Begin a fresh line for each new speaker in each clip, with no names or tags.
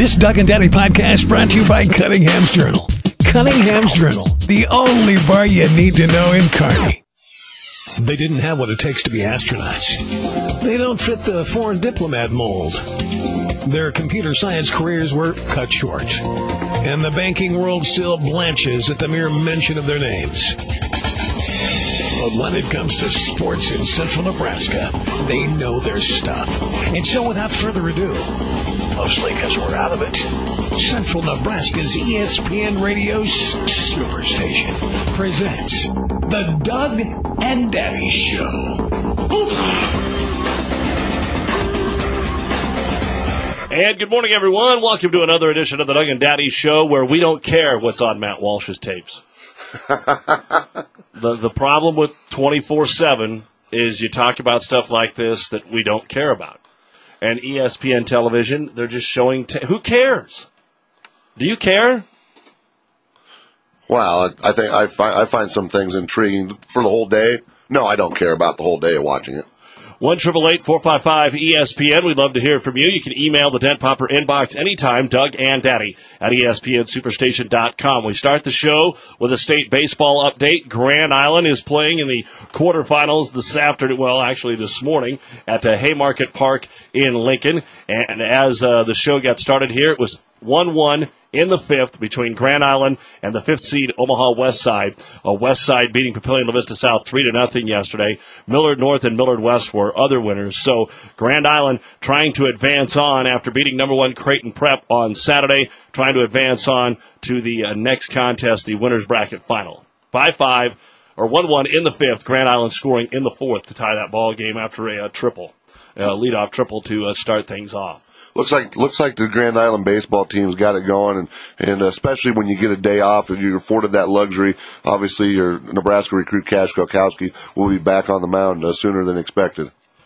This Doug and Daddy podcast brought to you by Cunningham's Journal. Cunningham's Journal, the only bar you need to know in Kearney. They didn't have what it takes to be astronauts. They don't fit the foreign diplomat mold. Their computer science careers were cut short. And the banking world still blanches at the mere mention of their names. But when it comes to sports in central Nebraska, they know their stuff. And so without further ado, mostly because we're out of it, Central Nebraska's ESPN Radio Superstation presents The Doug and Daddy Show.
And good morning, everyone. Welcome to another edition of The Doug and Daddy Show, where we don't care what's on Matt Walsh's tapes. The problem with 24/7 is you talk about stuff like this that we don't care about. And ESPN television, they're just showing... who cares? Do you care?
Well, I think I find some things intriguing for the whole day. No, I don't care about the whole day of watching it.
1-888-455-ESPN. We'd love to hear from you. You can email the Dent Popper inbox anytime, Doug and Daddy at ESPNSuperstation.com. We start the show with a state baseball update. Grand Island is playing in the quarterfinals this afternoon, well, actually this morning, at Haymarket Park in Lincoln. And as the show got started here, it was 1-1 in the fifth between Grand Island and the fifth seed Omaha West Side. West Side beating Papillion La Vista South 3-0 yesterday. Millard North and Millard West were other winners. So Grand Island trying to advance on after beating number one Creighton Prep on Saturday, trying to advance on to the next contest, the winners bracket final. 5-5 or 1-1 in the fifth. Grand Island scoring in the fourth to tie that ball game after a triple, leadoff triple to start things off.
Looks like the Grand Island baseball team's got it going, and especially when you get a day off and you're afforded that luxury. Obviously, your Nebraska recruit Cash Kokowski will be back on the mound sooner than expected.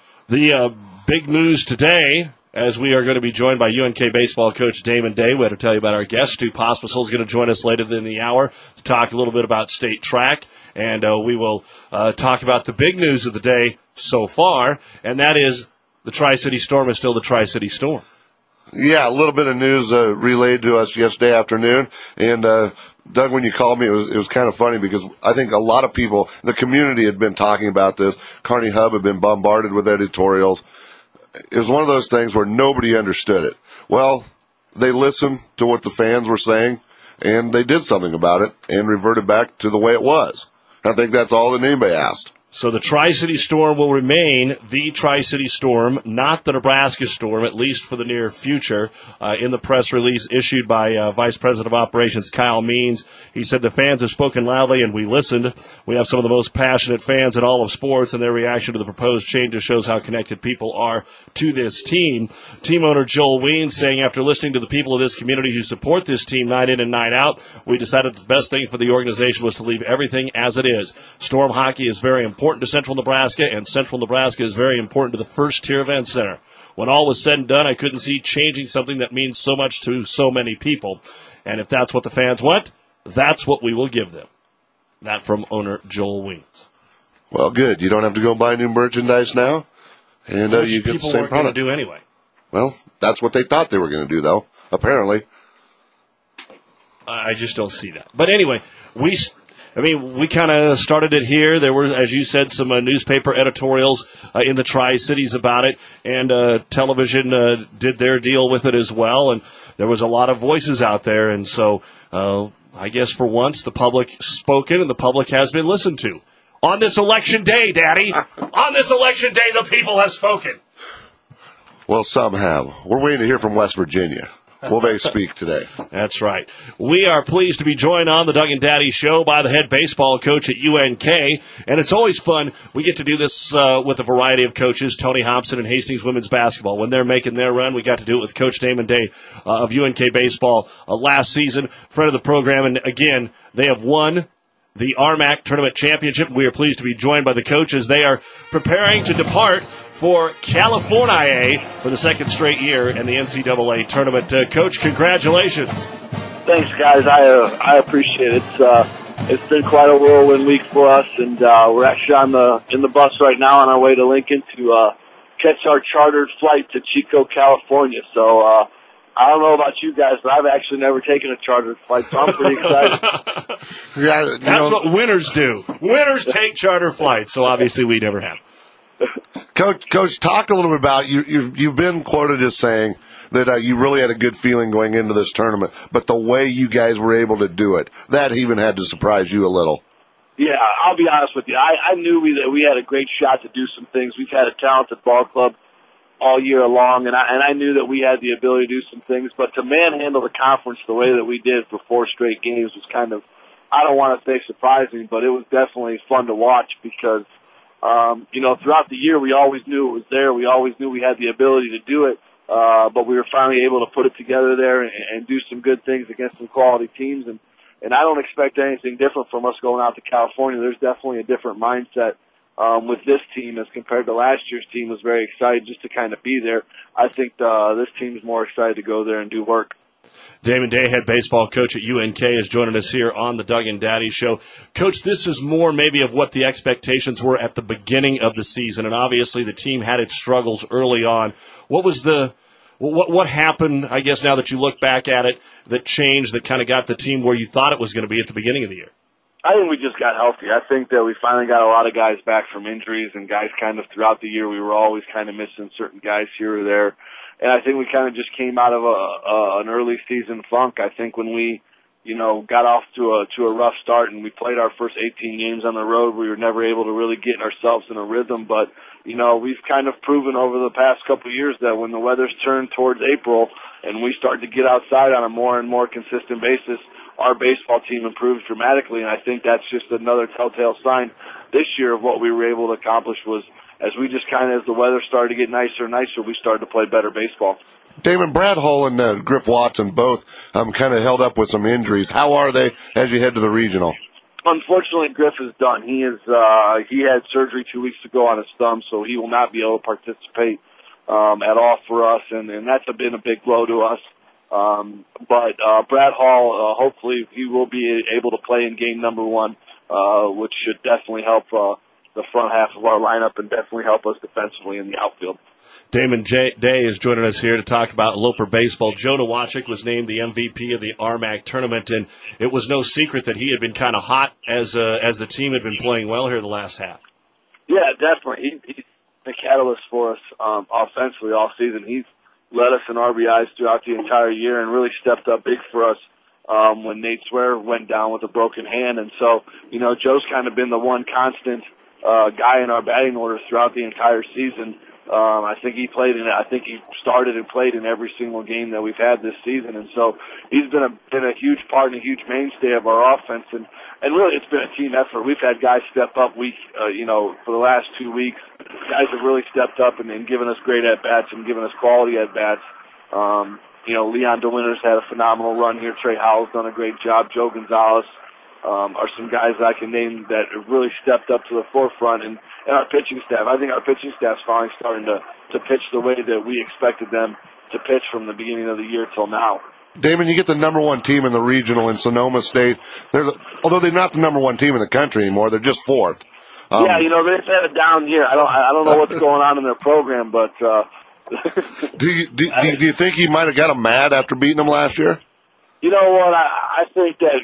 The big news today, as we are going to be joined by UNK baseball coach Damon Day. We had to tell you about our guest. Stu Pospisil is going to join us later in the hour to talk a little bit about state track, and we will talk about the big news of the day so far, and that is the Tri-City Storm is still the Tri-City Storm.
Yeah, a little bit of news relayed to us yesterday afternoon. And, Doug, when you called me, it was kind of funny because I think a lot of people, the community had been talking about this. Kearney Hub had been bombarded with editorials. It was one of those things where nobody understood it. Well, they listened to what the fans were saying, and they did something about it and reverted back to the way it was. I think that's all that anybody asked.
So the Tri-City Storm will remain the Tri-City Storm, not the Nebraska Storm, at least for the near future. In the press release issued by Vice President of Operations Kyle Means, he said the fans have spoken loudly and we listened. We have some of the most passionate fans in all of sports, and their reaction to the proposed changes shows how connected people are to this team. Team owner Joel Ween saying, after listening to the people of this community who support this team night in and night out, we decided the best thing for the organization was to leave everything as it is. Storm hockey is very important to Central Nebraska, and Central Nebraska is very important to the First Tier Event Center. When all was said and done, I couldn't see changing something that means so much to so many people. And if that's what the fans want, that's what we will give them. That from owner Joel Weens.
Well, good. You don't have to go buy new merchandise now, and you get the same product.
Do anyway.
Well, that's what they thought they were going to do, though, apparently.
I just don't see that. But anyway, we kind of started it here. There were, as you said, some newspaper editorials in the Tri-Cities about it, and television did their deal with it as well, and there was a lot of voices out there, and so I guess for once the public spoken and the public has been listened to. On this election day, Daddy, on this election day, the people have spoken.
Well, some have. We're waiting to hear from West Virginia. Will they speak today?
That's right. We are pleased to be joined on the Doug and Daddy Show by the head baseball coach at UNK, and it's always fun. We get to do this with a variety of coaches, Tony Hobson and Hastings Women's Basketball. When they're making their run, we got to do it with Coach Damon Day of UNK Baseball last season, friend of the program, and again, they have won the RMAC Tournament Championship. We are pleased to be joined by the coaches. They are preparing to depart for California for the second straight year in the NCAA tournament. Coach, congratulations.
Thanks, guys. I appreciate it. It's been quite a whirlwind week for us, and we're actually in the bus right now on our way to Lincoln to catch our chartered flight to Chico, California. So I don't know about you guys, but I've actually never taken a chartered flight, so I'm pretty excited.
That's what winners do. Winners take charter flights, so obviously we never have.
Coach, talk a little bit about you've been quoted as saying that you really had a good feeling going into this tournament, but the way you guys were able to do it, that even had to surprise you a little.
Yeah, I'll be honest with you. I knew that we had a great shot to do some things. We've had a talented ball club all year long, and I knew that we had the ability to do some things. But to manhandle the conference the way that we did for 4 straight games was kind of, I don't want to say surprising, but it was definitely fun to watch because, throughout the year we always knew it was there. We always knew we had the ability to do it, but we were finally able to put it together there and do some good things against some quality teams. And I don't expect anything different from us going out to California. There's definitely a different mindset with this team as compared to last year's team. Was very excited just to kind of be there. I think this team is more excited to go there and do work.
Damon Day, head baseball coach at UNK, is joining us here on the Doug and Daddy Show. Coach, this is more maybe of what the expectations were at the beginning of the season, and obviously the team had its struggles early on. What happened, I guess, now that you look back at it, that changed, that kind of got the team where you thought it was going to be at the beginning of the year?
I think we just got healthy. I think that we finally got a lot of guys back from injuries, and guys kind of throughout the year we were always kind of missing certain guys here or there. And I think we kind of just came out of an early season funk. I think when we, got off to a rough start and we played our first 18 games on the road, we were never able to really get ourselves in a rhythm. But, we've kind of proven over the past couple of years that when the weather's turned towards April and we start to get outside on a more and more consistent basis, our baseball team improves dramatically. And I think that's just another telltale sign this year of what we were able to accomplish was as we just kind of, as the weather started to get nicer and nicer, we started to play better baseball.
Damon, Brad Hull and Griff Watson both kind of held up with some injuries. How are they as you head to the regional?
Unfortunately, Griff is done. He had surgery 2 weeks ago on his thumb, so he will not be able to participate at all for us, and that's been a big blow to us. But Brad Hall, hopefully he will be able to play in game number 1, which should definitely help the front half of our lineup and definitely help us defensively in the outfield.
Damon Day is joining us here to talk about Loper baseball. Joe Nowacek was named the MVP of the RMAC tournament, and it was no secret that he had been kind of hot as the team had been playing well here the last half.
Yeah, definitely. He's the catalyst for us offensively all season. He's led us in RBIs throughout the entire year and really stepped up big for us when Nate Swear went down with a broken hand. And so, Joe's kind of been the one constant guy in our batting orders throughout the entire season. I think he started and played in every single game that we've had this season, and so he's been a huge part and a huge mainstay of our offense, and really it's been a team effort. We've had guys step up for the last 2 weeks. Guys have really stepped up and given us great at bats and given us quality at bats. Leon DeWinter's had a phenomenal run here. Trey Howell's done a great job. Joe Gonzalez are some guys that I can name that have really stepped up to the forefront, and our pitching staff. I think our pitching staff's finally starting to pitch the way that we expected them to pitch from the beginning of the year till now.
Damon, you get the number 1 team in the regional in Sonoma State. Although they're not the number 1 team in the country anymore, they're just 4th.
They've had a down year. I don't know what's going on in their program, but
do you think he might have got them mad after beating them last year?
You know what? I think that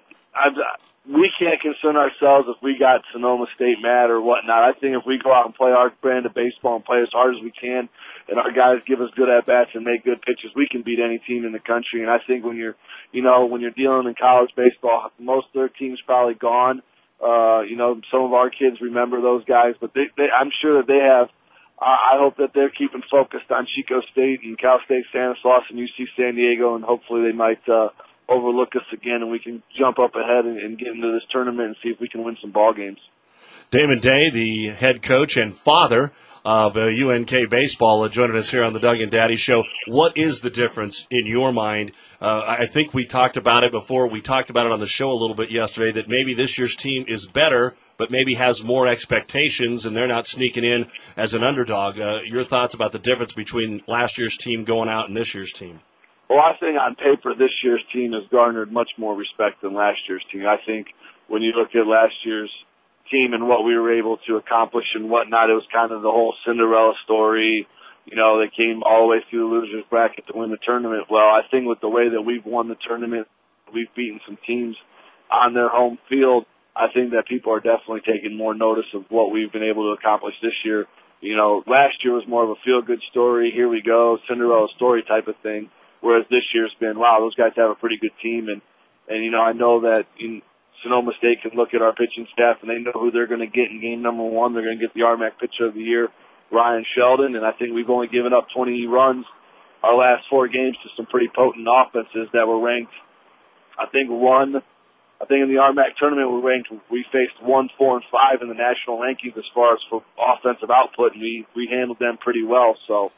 we can't concern ourselves if we got Sonoma State mad or whatnot. I think if we go out and play our brand of baseball and play as hard as we can, and our guys give us good at-bats and make good pitches, we can beat any team in the country. And I think when you're dealing in college baseball, most of their team's probably gone. Some of our kids remember those guys, but I'm sure that they have. I hope that they're keeping focused on Chico State and Cal State Stanislaus and UC San Diego, and hopefully they might overlook us again, and we can jump up ahead and get into this tournament and see if we can win some ball games.
Damon Day, the head coach and father of UNK baseball, joining us here on the Doug and Daddy Show. What is the difference in your mind? I think we talked about it before. We talked about it on the show a little bit yesterday, that maybe this year's team is better, but maybe has more expectations, and they're not sneaking in as an underdog. Your thoughts about the difference between last year's team going out and this year's team?
Well, I think on paper this year's team has garnered much more respect than last year's team. I think when you look at last year's team and what we were able to accomplish and whatnot, it was kind of the whole Cinderella story. they came all the way through the losers bracket to win the tournament. Well, I think with the way that we've won the tournament, we've beaten some teams on their home field. I think that people are definitely taking more notice of what we've been able to accomplish this year. Last year was more of a feel-good story. Here we go, Cinderella story type of thing. Whereas this year's been, wow, those guys have a pretty good team. And I know that Sonoma State can look at our pitching staff and they know who they're going to get in game number 1. They're going to get the RMAC Pitcher of the Year, Ryan Sheldon. And I think we've only given up 20 runs our last 4 games to some pretty potent offenses that were ranked, I think in the RMAC tournament we faced 1, 4, and 5 in the national rankings as far as for offensive output, and we handled them pretty well. So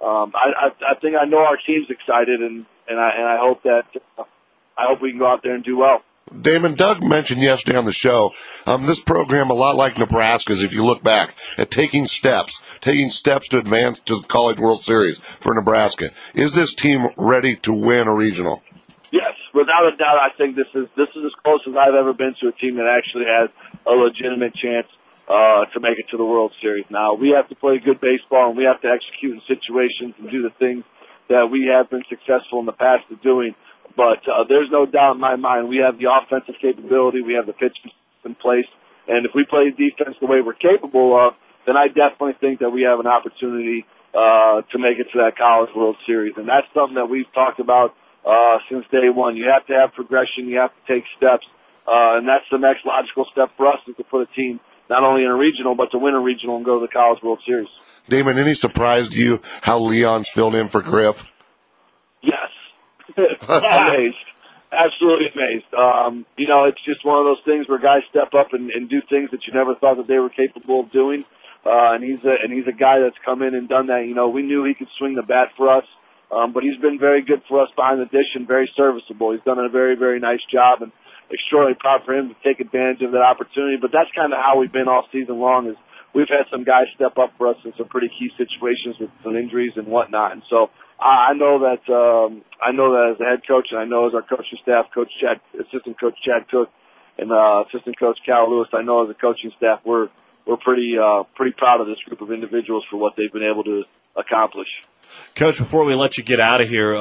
I think I know our team's excited, and I hope that I hope we can go out there and do well.
Damon, Doug mentioned yesterday on the show, this program, a lot like Nebraska's, if you look back at taking steps to advance to the College World Series for Nebraska. Is this team ready to win a regional?
Yes, without a doubt. I think this is as close as I've ever been to a team that actually has a legitimate chance to make it to the World Series. Now, we have to play good baseball, and we have to execute in situations and do the things that we have been successful in the past of doing. But there's no doubt in my mind we have the offensive capability, we have the pitching in place, and if we play defense the way we're capable of, then I definitely think that we have an opportunity to make it to that College World Series. And that's something that we've talked about since day one. You have to have progression, you have to take steps, and that's the next logical step for us, is to put a team not only in a regional, but to win a regional and go to the College World Series.
Damon, any surprise to you how Leon's filled in for Griff?
Yes. Amazed. Absolutely amazed. It's just one of those things where guys step up and do things that you never thought that they were capable of doing. And he's a guy that's come in and done that. We knew he could swing the bat for us, but he's been very good for us behind the dish and very serviceable. He's done a very, very nice job, and extraordinarily proud for him to take advantage of that opportunity. But that's kind of how we've been all season long, is we've had some guys step up for us in some pretty key situations with some injuries and whatnot. And so I know that as a head coach, and I know as our coaching staff, Assistant Coach Chad Cook, and Assistant Coach Cal Lewis, I know as a coaching staff, we're pretty proud of this group of individuals for what they've been able to accomplish.
Coach, before we let you get out of here,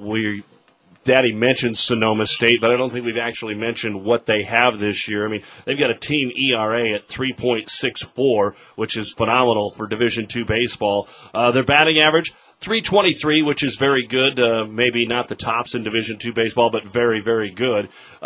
Daddy mentioned Sonoma State, but I don't think we've actually mentioned what they have this year. I mean, they've got a team ERA at 3.64, which is phenomenal for Division II baseball. Their batting average, .323, which is very good. Maybe not the tops in Division II baseball, but very, very good.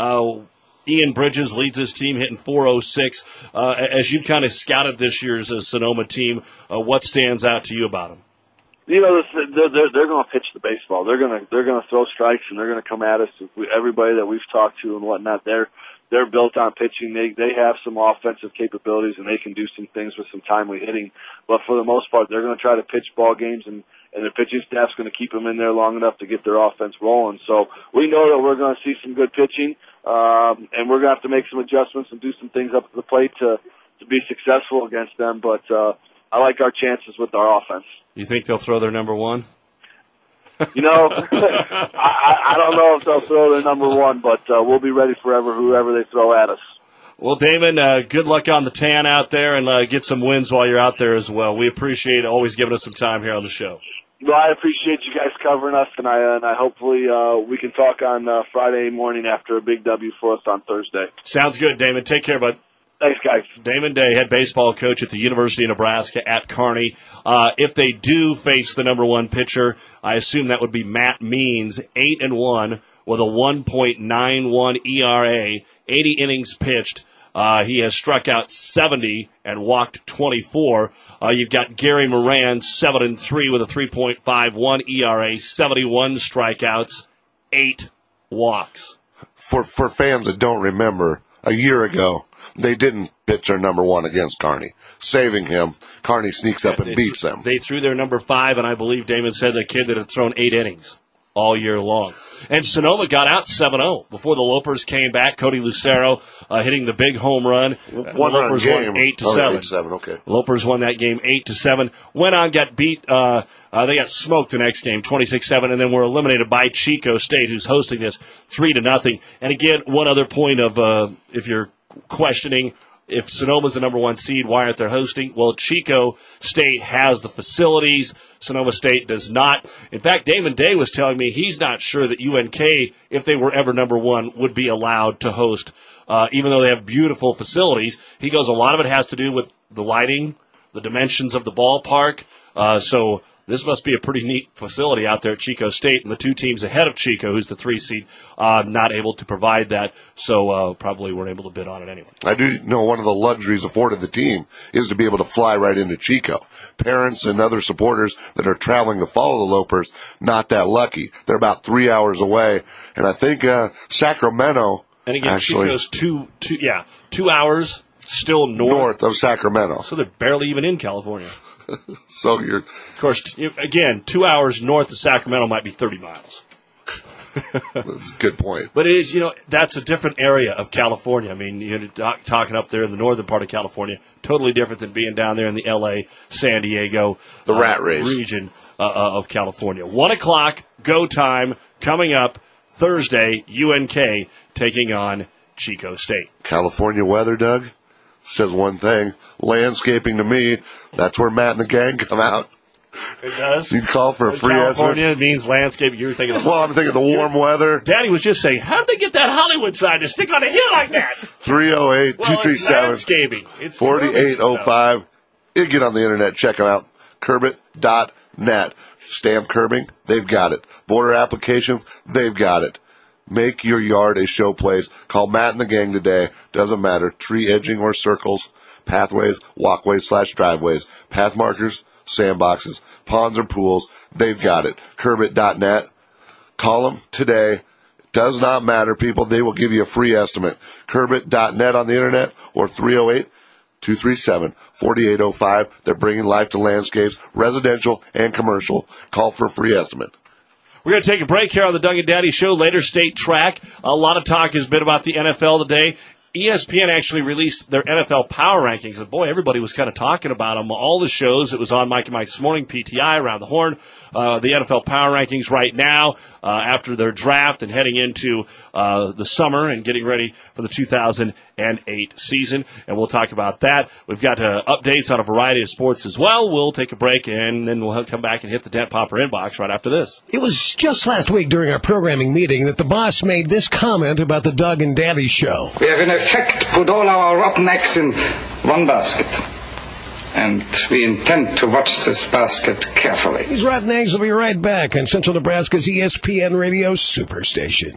Ian Bridges leads his team, hitting .406. As you kind of scouted this year's Sonoma team, what stands out to you about them?
They're going to pitch the baseball. They're going to throw strikes, and they're going to come at us. Everybody that we've talked to and whatnot, they're built on pitching. They have some offensive capabilities, and they can do some things with some timely hitting. But for the most part, they're going to try to pitch ball games, and their pitching staff's going to keep them in there long enough to get their offense rolling. So we know that we're going to see some good pitching, and we're going to have to make some adjustments and do some things up to the plate to be successful against them. But I like our chances with our offense.
You think they'll throw their number one?
I don't know if they'll throw their number one, but we'll be ready for whoever they throw at us.
Well, Damon, good luck on the tan out there, and get some wins while you're out there as well. We appreciate always giving us some time here on the show.
Well, I appreciate you guys covering us, and I hopefully we can talk on Friday morning after a big W for us on Thursday.
Sounds good, Damon. Take care, bud.
Thanks, guys.
Damon Day, head baseball coach at the University of Nebraska at Kearney. If they do face the number one pitcher, I assume that would be Matt Means, 8-1 with a 1.91 ERA, 80 innings pitched. He has struck out 70 and walked 24. You've got Gary Moran, 7-3 with a 3.51 ERA, 71 strikeouts, 8 walks.
For fans that don't remember, a year ago, they didn't pitch their number one against Kearney. Saving him, Kearney sneaks up and beats them.
They threw their number 5, and I believe Damon said the kid that had thrown 8 innings all year long. And Sonoma got out 7-0 before the Lopers came back. Cody Lucero hitting the big home run.
Lopers
won 8-7.
8-7, okay.
Lopers won that game 8-7. Went on, got beat. They got smoked the next game, 26-7, and then were eliminated by Chico State, who's hosting this 3-0. And again, one other point of if you're questioning if Sonoma's the number 1 seed, why aren't they hosting? Well, Chico State has the facilities. Sonoma State does not. In fact, Damon Day was telling me he's not sure that UNK, if they were ever number 1, would be allowed to host, even though they have beautiful facilities. He goes, a lot of it has to do with the lighting, the dimensions of the ballpark. So this must be a pretty neat facility out there at Chico State, and the 2 teams ahead of Chico, who's the 3 seed, not able to provide that, so probably weren't able to bid on it anyway.
I do know one of the luxuries afforded the team is to be able to fly right into Chico. Parents and other supporters that are traveling to follow the Lopers, not that lucky. They're about 3 hours away, and I think Sacramento.
And again,
actually,
Chico's 2 hours still north
of Sacramento.
So they're barely even in California.
So you're,
of course, again, 2 hours north of Sacramento might be 30 miles.
That's a good point.
But it is, that's a different area of California. I mean, you're talking up there in the northern part of California, totally different than being down there in the L.A., San Diego,
the rat race
region of California. 1 o'clock, go time, coming up Thursday, UNK taking on Chico State.
California weather, Doug, says one thing. Landscaping to me, that's where Matt and the gang come out.
It does?
You can call for a free
California
estimate.
means landscape. You're thinking of...
Well, I'm thinking the warm weather.
Daddy was just saying, how did they get that Hollywood sign to stick on a hill like that?
308-237.
It's
4805. You get on the internet, check them out. Curbit.net. Stamp curbing, they've got it. Border applications, they've got it. Make your yard a showplace. Call Matt and the gang today. Doesn't matter. Tree edging or circles, pathways, walkways/driveways, path markers, sandboxes, ponds or pools, they've got it. Curbit.net. Call them today. Does not matter, people. They will give you a free estimate. Curbit.net on the internet or 308-237-4805. They're bringing life to landscapes, residential and commercial. Call for a free estimate.
We're going to take a break here on the Doug and Daddy Show. Later, state track. A lot of talk has been about the NFL today. ESPN actually released their NFL power rankings. And boy, everybody was kind of talking about them. All the shows, it was on Mike and Mike this morning, PTI, Around the Horn, the NFL power rankings right now after their draft and heading into the summer and getting ready for the 2008 season. And we'll talk about that. We've got updates on a variety of sports as well. We'll take a break, and then we'll come back and hit the Dent Popper inbox right after this.
It was just last week during our programming meeting that the boss made this comment about the Doug and Daddy Show.
We have in effect put all our rotten eggs in one basket. And we intend to watch this basket carefully.
These rotten eggs will be right back on Central Nebraska's ESPN Radio Superstation.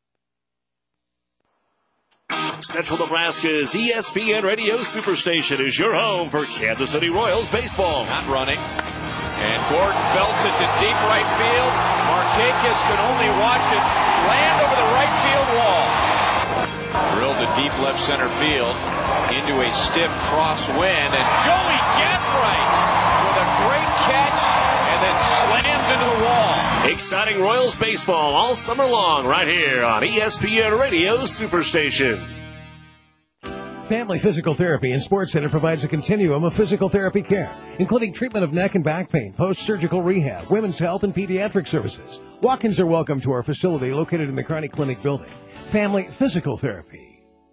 Central Nebraska's ESPN Radio Superstation is your home for Kansas City Royals baseball.
Not running. And Gordon belts it to deep right field. Markakis can only watch it land over the right field wall. Drilled to deep left center field into a stiff crosswind, and Joey Gathright with a great catch and then slams into the wall.
Exciting Royals baseball all summer long right here on ESPN Radio Superstation.
Family Physical Therapy and Sports Center provides a continuum of physical therapy care, including treatment of neck and back pain, post-surgical rehab, women's health, and pediatric services. Walk-ins are welcome to our facility located in the Kearney Clinic building. Family Physical Therapy.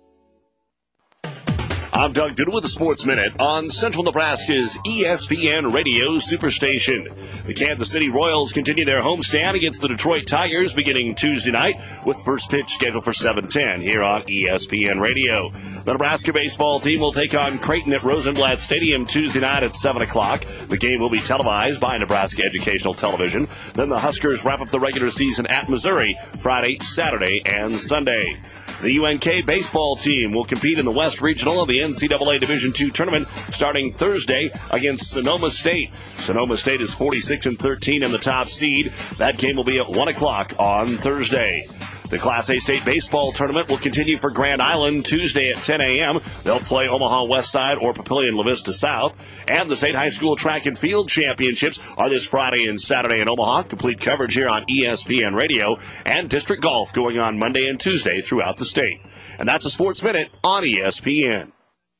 I'm Doug Duda with the Sports Minute on Central Nebraska's ESPN Radio Superstation. The Kansas City Royals continue their homestand against the Detroit Tigers beginning Tuesday night with first pitch scheduled for 7:10 here on ESPN Radio. The Nebraska baseball team will take on Creighton at Rosenblatt Stadium Tuesday night at 7 o'clock. The game will be televised by Nebraska Educational Television. Then the Huskers wrap up the regular season at Missouri Friday, Saturday, and Sunday. The UNK baseball team will compete in the West Regional of the NCAA Division II tournament starting Thursday against Sonoma State. Sonoma State is 46-13 in the top seed. That game will be at 1 o'clock on Thursday. The Class A state baseball tournament will continue for Grand Island Tuesday at 10 a.m. They'll play Omaha West Side or Papillion La Vista South. And the state high school track and field championships are this Friday and Saturday in Omaha. Complete coverage here on ESPN Radio. And district golf going on Monday and Tuesday throughout the state. And that's a Sports Minute on ESPN.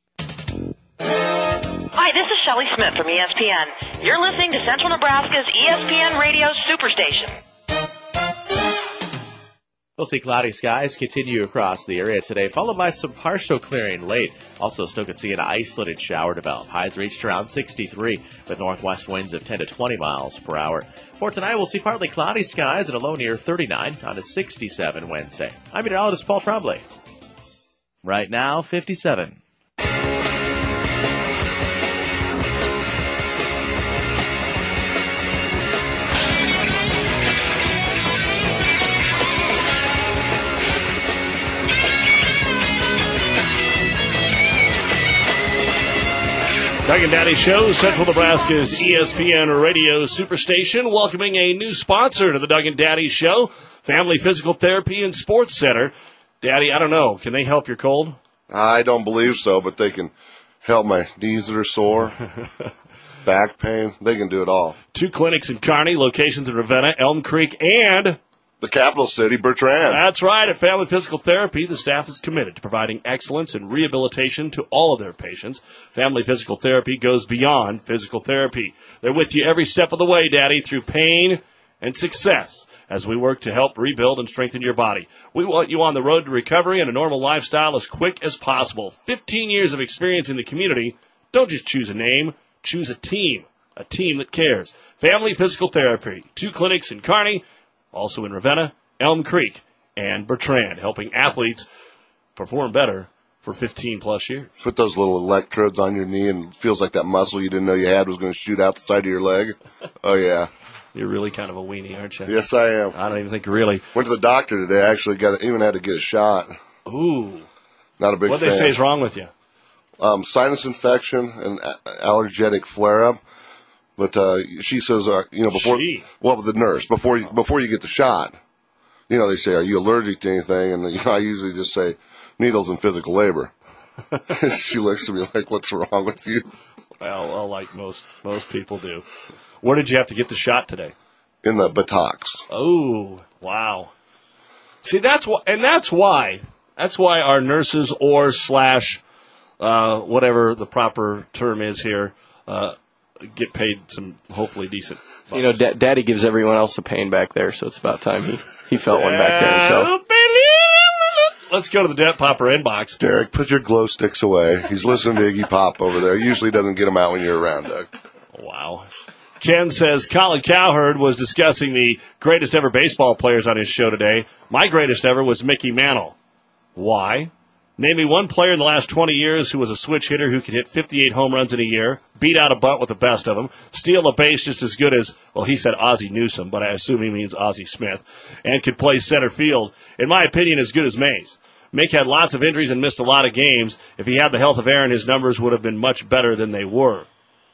Hi, this is Shelley Smith from ESPN. You're listening to Central Nebraska's ESPN Radio Superstation.
We'll see cloudy skies continue across the area today, followed by some partial clearing late. Also, still could see an isolated shower develop. Highs reached around 63, with northwest winds of 10 to 20 miles per hour. For tonight, we'll see partly cloudy skies at a low near 39, down to 67 Wednesday. I'm meteorologist Paul Tremblay. Right now, 57.
Doug and Daddy Show, Central Nebraska's ESPN Radio Superstation, welcoming a new sponsor to the Doug and Daddy Show, Family Physical Therapy and Sports Center. Daddy, I don't know, can they help your cold?
I don't believe so, but they can help my knees that are sore, back pain. They can do it all.
2 clinics in Kearney, locations in Ravenna, Elm Creek, and
the capital city, Bertrand.
That's right. At Family Physical Therapy, the staff is committed to providing excellence and rehabilitation to all of their patients. Family Physical Therapy goes beyond physical therapy. They're with you every step of the way, Daddy, through pain and success as we work to help rebuild and strengthen your body. We want you on the road to recovery and a normal lifestyle as quick as possible. 15 years of experience in the community. Don't just choose a name. Choose a team that cares. Family Physical Therapy. 2 clinics in Kearney, also in Ravenna, Elm Creek, and Bertrand, helping athletes perform better for 15-plus years.
Put those little electrodes on your knee and it feels like that muscle you didn't know you had was going to shoot out the side of your leg. Oh, yeah.
You're really kind of a weenie, aren't you?
Yes, I am.
I don't even think really.
Went to the doctor today. I actually even had to get a shot.
Ooh.
Not a big fan.
What they say is wrong with you?
Sinus infection and allergic flare-up. But she says, the nurse, before you get the shot, they say, are you allergic to anything? And I usually just say, needles and physical labor. She looks at me like, what's wrong with you?
Well, like most people do. Where did you have to get the shot today?
In the buttocks.
Oh, wow. See, that's why our nurses or / whatever the proper term is here, get paid some hopefully decent bucks.
Daddy gives everyone else the pain back there, so it's about time he felt one back there himself.
Let's go to the Dent Popper inbox.
Derek, put your glow sticks away. He's listening to Iggy Pop over there. Usually doesn't get them out when you're around, Doug.
Wow. Ken says Colin Cowherd was discussing the greatest ever baseball players on his show today. My greatest ever was Mickey Mantle. Why? Name me one player in the last 20 years who was a switch hitter who could hit 58 home runs in a year, beat out a bunt with the best of them, steal a base just as good as, well, he said Ozzie Newsome, but I assume he means Ozzie Smith, and could play center field. In my opinion, as good as Mays. Mick had lots of injuries and missed a lot of games. If he had the health of Aaron, his numbers would have been much better than they were.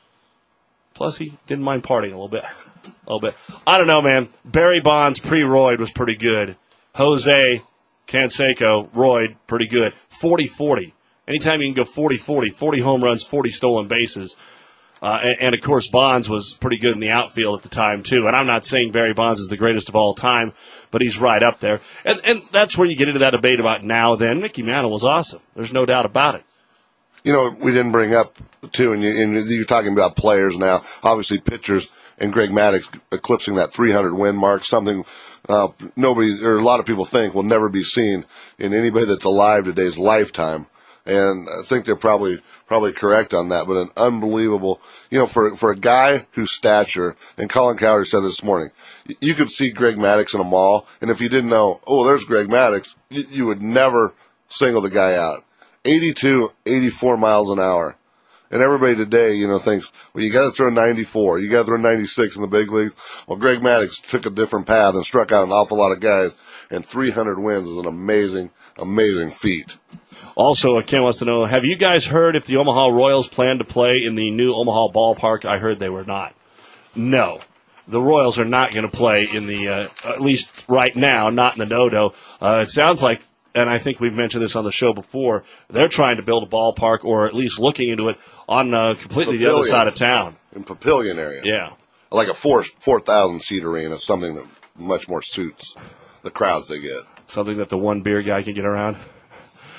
Plus, he didn't mind partying a little bit. I don't know, man. Barry Bonds pre-Royd was pretty good. Jose Canseco, Royd, pretty good. 40-40. Anytime you can go 40-40, 40 home runs, 40 stolen bases. And, of course, Bonds was pretty good in the outfield at the time, too. And I'm not saying Barry Bonds is the greatest of all time, but he's right up there. And that's where you get into that debate about now then. Mickey Mantle was awesome. There's no doubt about it.
We didn't bring up, too, and you're talking about players now, obviously pitchers, and Greg Maddux eclipsing that 300-win mark, something nobody or a lot of people think will never be seen in anybody that's alive today's lifetime. And I think they're probably correct on that, but an unbelievable, for a guy whose stature, and Colin Cowherd said this morning, you could see Greg Maddux in a mall, and if you didn't know, there's Greg Maddux, you would never single the guy out. 82, 84 miles an hour. And everybody today, thinks, well, you got to throw 94, you got to throw 96 in the big leagues. Well, Greg Maddux took a different path and struck out an awful lot of guys, and 300 wins is an amazing, amazing feat.
Also, Ken wants to know, have you guys heard if the Omaha Royals plan to play in the new Omaha ballpark? I heard they were not. No. The Royals are not going to play in the, at least right now, not in the Dodo. It sounds like, and I think we've mentioned this on the show before, they're trying to build a ballpark, or at least looking into it, on completely the other side of town.
In Papillion area.
Yeah.
Like a 4,000-seat arena, something that much more suits the crowds they get.
Something that the one beer guy can get around.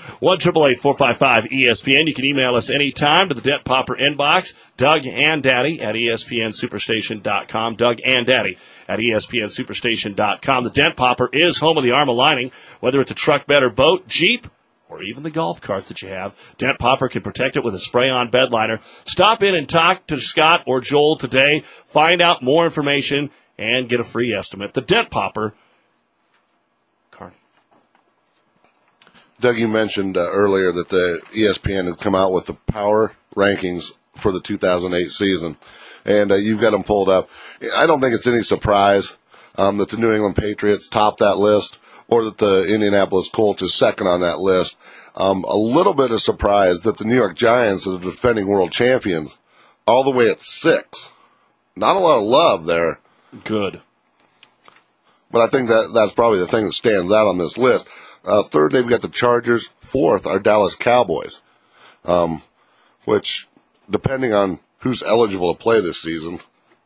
1-888-455-ESPN. You can email us anytime to the Dent Popper inbox, Doug and Daddy at ESPNSuperstation.com. Doug and Daddy at ESPNSuperstation.com. The Dent Popper is home of the Armor Lining. Whether it's a truck bed or boat, Jeep, or even the golf cart that you have, Dent Popper can protect it with a spray-on bed liner. Stop in and talk to Scott or Joel today. Find out more information and get a free estimate. The Dent Popper. Carney.
Doug, you mentioned earlier that the ESPN had come out with the power rankings for the 2008 season, and you've got them pulled up. I don't think it's any surprise that the New England Patriots top that list, or that the Indianapolis Colts is second on that list. A little bit of surprise that the New York Giants are the defending world champions, all the way at 6. Not a lot of love there.
Good.
But I think that's probably the thing that stands out on this list. Third, they've got the Chargers. Fourth are Dallas Cowboys, which, depending on who's eligible to play this season,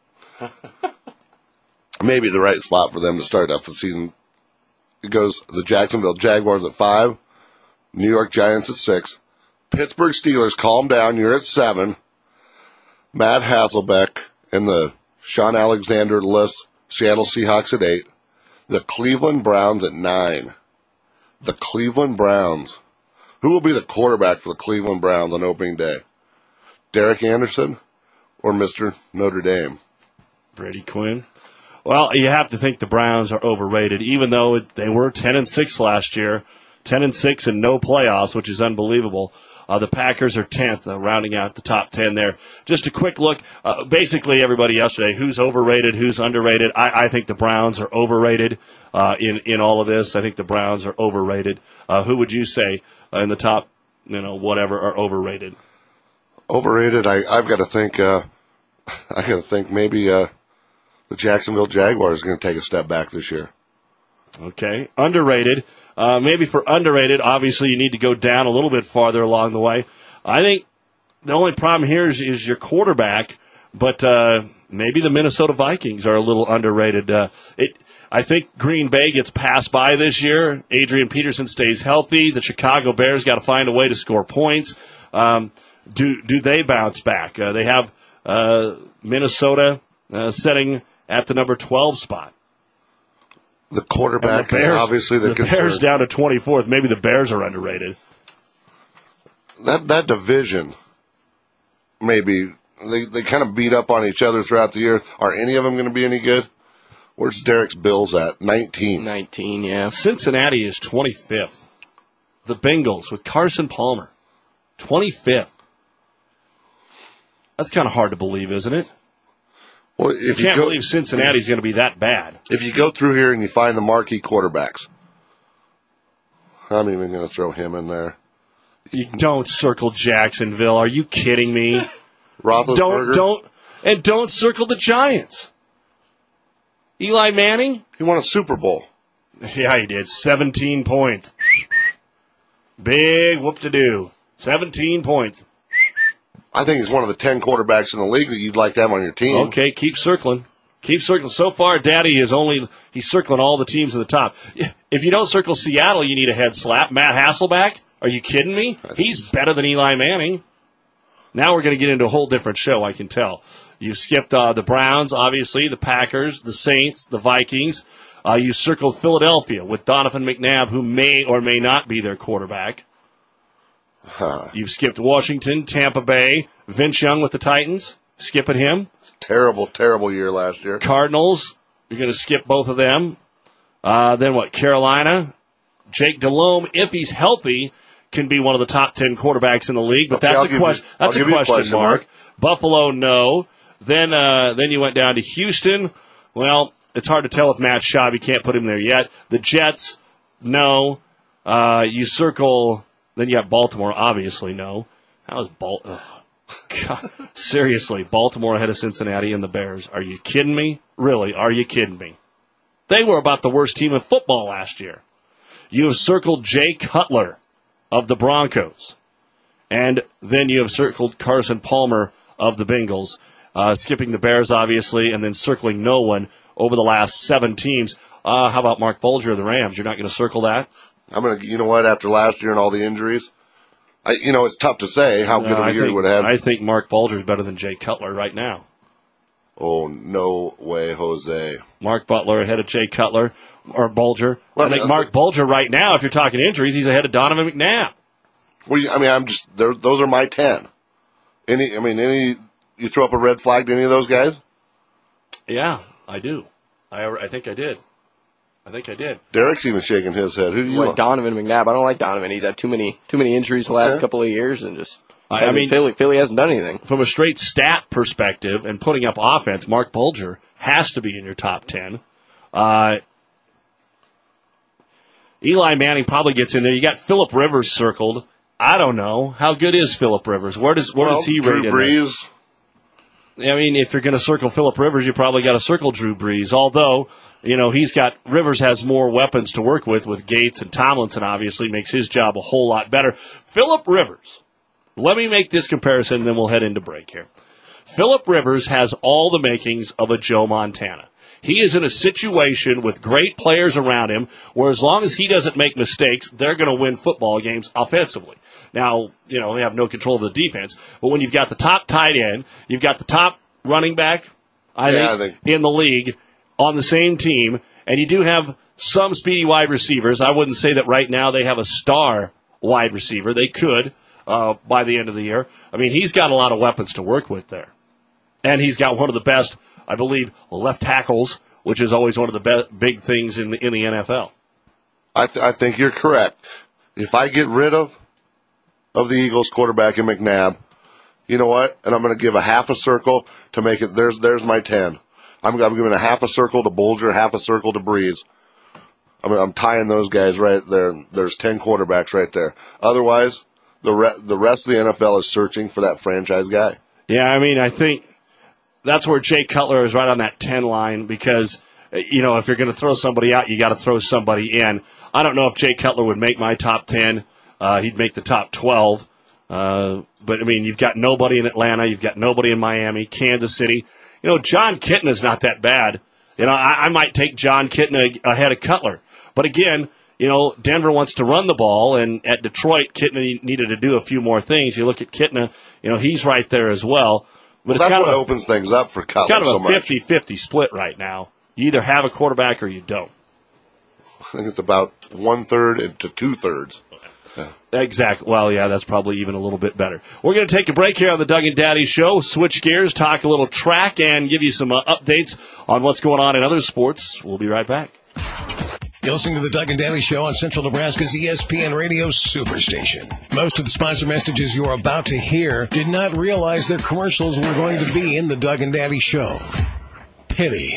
may be the right spot for them to start off the season. It goes the Jacksonville Jaguars at 5, New York Giants at 6, Pittsburgh Steelers, calm down, you're at 7, Matt Hasselbeck and the Sean Alexander-less Seattle Seahawks at 8, the Cleveland Browns at 9. The Cleveland Browns. Who will be the quarterback for the Cleveland Browns on opening day? Derek Anderson or Mr. Notre Dame?
Brady Quinn. Well, you have to think the Browns are overrated, even though they were 10-6 last year, 10-6 and no playoffs, which is unbelievable. The Packers are 10th, rounding out the top 10 there. Just a quick look. Basically, everybody yesterday, who's overrated, who's underrated. I think the Browns are overrated in all of this. I think the Browns are overrated. Who would you say in the top, whatever, are overrated?
Overrated. I've got to think. Maybe the Jacksonville Jaguars are going to take a step back this year.
Okay. Underrated. Maybe for underrated, obviously you need to go down a little bit farther along the way. I think the only problem here is your quarterback, but maybe the Minnesota Vikings are a little underrated. I think Green Bay gets passed by this year. Adrian Peterson stays healthy. The Chicago Bears got to find a way to score points. Do they bounce back? They have Minnesota setting at the number 12 spot.
The quarterback,
the Bears,
obviously the
Bears down to 24th. Maybe the Bears are underrated.
That division, maybe they kind of beat up on each other throughout the year. Are any of them going to be any good? Where's Derek's Bills at? 19.
19, yeah.
Cincinnati is 25th. The Bengals with Carson Palmer, 25th. That's kind of hard to believe, isn't it?
Well, if
you can't believe Cincinnati's going to be that bad.
If you go through here and you find the marquee quarterbacks, I'm even going to throw him in there.
You don't circle Jacksonville. Are you kidding me?
Roethlisberger.
Don't circle the Giants. Eli Manning?
He won a Super Bowl.
Yeah, he did. 17 points. Big whoop-de-doo. 17 points.
I think he's one of the 10 quarterbacks in the league that you'd like to have on your team.
Okay, keep circling. Keep circling. So far, Daddy he's circling all the teams at the top. If you don't circle Seattle, you need a head slap. Matt Hasselbeck? Are you kidding me? He's better than Eli Manning. Now we're going to get into a whole different show, I can tell. You skipped the Browns, obviously, the Packers, the Saints, the Vikings. You circled Philadelphia with Donovan McNabb, who may or may not be their quarterback. You've skipped Washington, Tampa Bay, Vince Young with the Titans. Skipping him.
Terrible, terrible year last year.
Cardinals, you're going to skip both of them. Then what? Carolina, Jake Delhomme, if he's healthy, can be one of the top 10 quarterbacks in the league. But that's a question. That's a question mark. Buffalo, no. Then you went down to Houston. Well, it's hard to tell with Matt Schaub. You can't put him there yet. The Jets, no. You circle. Then you have Baltimore, obviously, no. How is God, seriously, Baltimore ahead of Cincinnati and the Bears. Are you kidding me? Really, are you kidding me? They were about the worst team in football last year. You have circled Jay Cutler of the Broncos. And then you have circled Carson Palmer of the Bengals. Skipping the Bears, obviously, and then circling no one over the last 7 teams. How about Mark Bulger of the Rams? You're not going to circle that?
You know what, after last year and all the injuries, it's tough to say how good of a year he would have had.
I think Mark Bulger is better than Jay Cutler right now.
Oh, no way, Jose.
Mark Butler ahead of Jay Cutler or Bulger.
Well,
I think Mark Bulger right now, if you're talking injuries, he's ahead of Donovan McNabb.
Well, those are my 10. You throw up a red flag to any of those guys?
Yeah, I do. I think I did.
Derek's even shaking his head. Who do you like?
Donovan McNabb. I don't like Donovan. He's had too many injuries the last couple of years, and just Philly hasn't done anything.
From a straight stat perspective and putting up offense, Mark Bulger has to be in your top 10. Eli Manning probably gets in there. You got Phillip Rivers circled. I don't know. How good is Phillip Rivers? Where does he rate in
Drew Brees.
If you're going to circle Phillip Rivers, you probably got to circle Drew Brees. Although, Rivers has more weapons to work with Gates and Tomlinson obviously makes his job a whole lot better. Phillip Rivers, let me make this comparison and then we'll head into break here. Phillip Rivers has all the makings of a Joe Montana. He is in a situation with great players around him where as long as he doesn't make mistakes, they're going to win football games offensively. Now, they have no control of the defense, but when you've got the top tight end, you've got the top running back, I think, in the league on the same team, and you do have some speedy wide receivers. I wouldn't say that right now they have a star wide receiver. They could by the end of the year. He's got a lot of weapons to work with there. And he's got one of the best, I believe, left tackles, which is always one of the big things in the NFL.
I think you're correct. If I get rid of the Eagles quarterback in McNabb, you know what? And I'm going to give a half a circle to make it. There's my 10. I'm giving a half a circle to Bulger, half a circle to Brees. I'm tying those guys right there. There's 10 quarterbacks right there. Otherwise, the rest of the NFL is searching for that franchise guy.
Yeah, I think that's where Jay Cutler is right on that 10 line because, if you're going to throw somebody out, you got to throw somebody in. I don't know if Jay Cutler would make my top 10. He'd make the top 12. But, you've got nobody in Atlanta. You've got nobody in Miami, Kansas City. John Kitna is not that bad. I might take John Kitna ahead of Cutler. But again, Denver wants to run the ball, and at Detroit, Kitna needed to do a few more things. You look at Kitna, he's right there as well. But
that's what opens things up for Cutler.
It's kind of a 50-50 split right now. You either have a quarterback or you don't.
I think it's about 1/3 to 2/3.
Yeah. Exactly. Well, yeah, that's probably even a little bit better. We're going to take a break here on the Doug and Daddy Show, switch gears, talk a little track, and give you some updates on what's going on in other sports. We'll be right back.
You're listening to the Doug and Daddy Show on Central Nebraska's ESPN Radio Superstation. Most of the sponsor messages you're about to hear did not realize their commercials were going to be in the Doug and Daddy Show. Pity.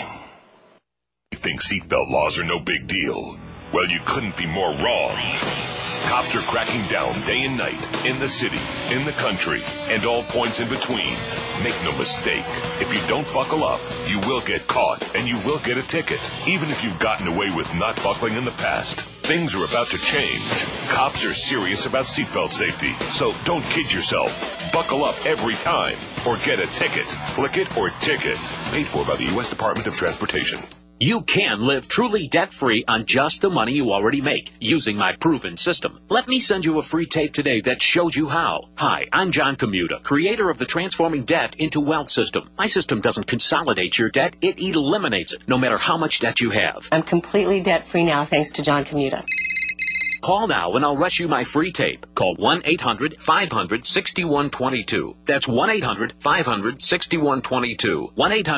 You think seatbelt laws are no big deal? Well, you couldn't be more wrong. Cops are cracking down day and night, in the city, in the country, and all points in between. Make no mistake, if you don't buckle up, you will get caught, and you will get a ticket, even if you've gotten away with not buckling in the past. Things are about to change. Cops are serious about seatbelt safety, so don't kid yourself. Buckle up every time, or get a ticket. Click it or ticket. Paid for by the U.S. Department of Transportation.
You can live truly debt-free on just the money you already make using my proven system. Let me send you a free tape today that shows you how. Hi, I'm John Commuta, creator of the Transforming Debt into Wealth system. My system doesn't consolidate your debt, it eliminates it, no matter how much debt you have.
I'm completely debt-free now thanks to John Commuta.
Call now and I'll rush you my free tape. Call 1-800-500-6122. That's 1-800-500-6122.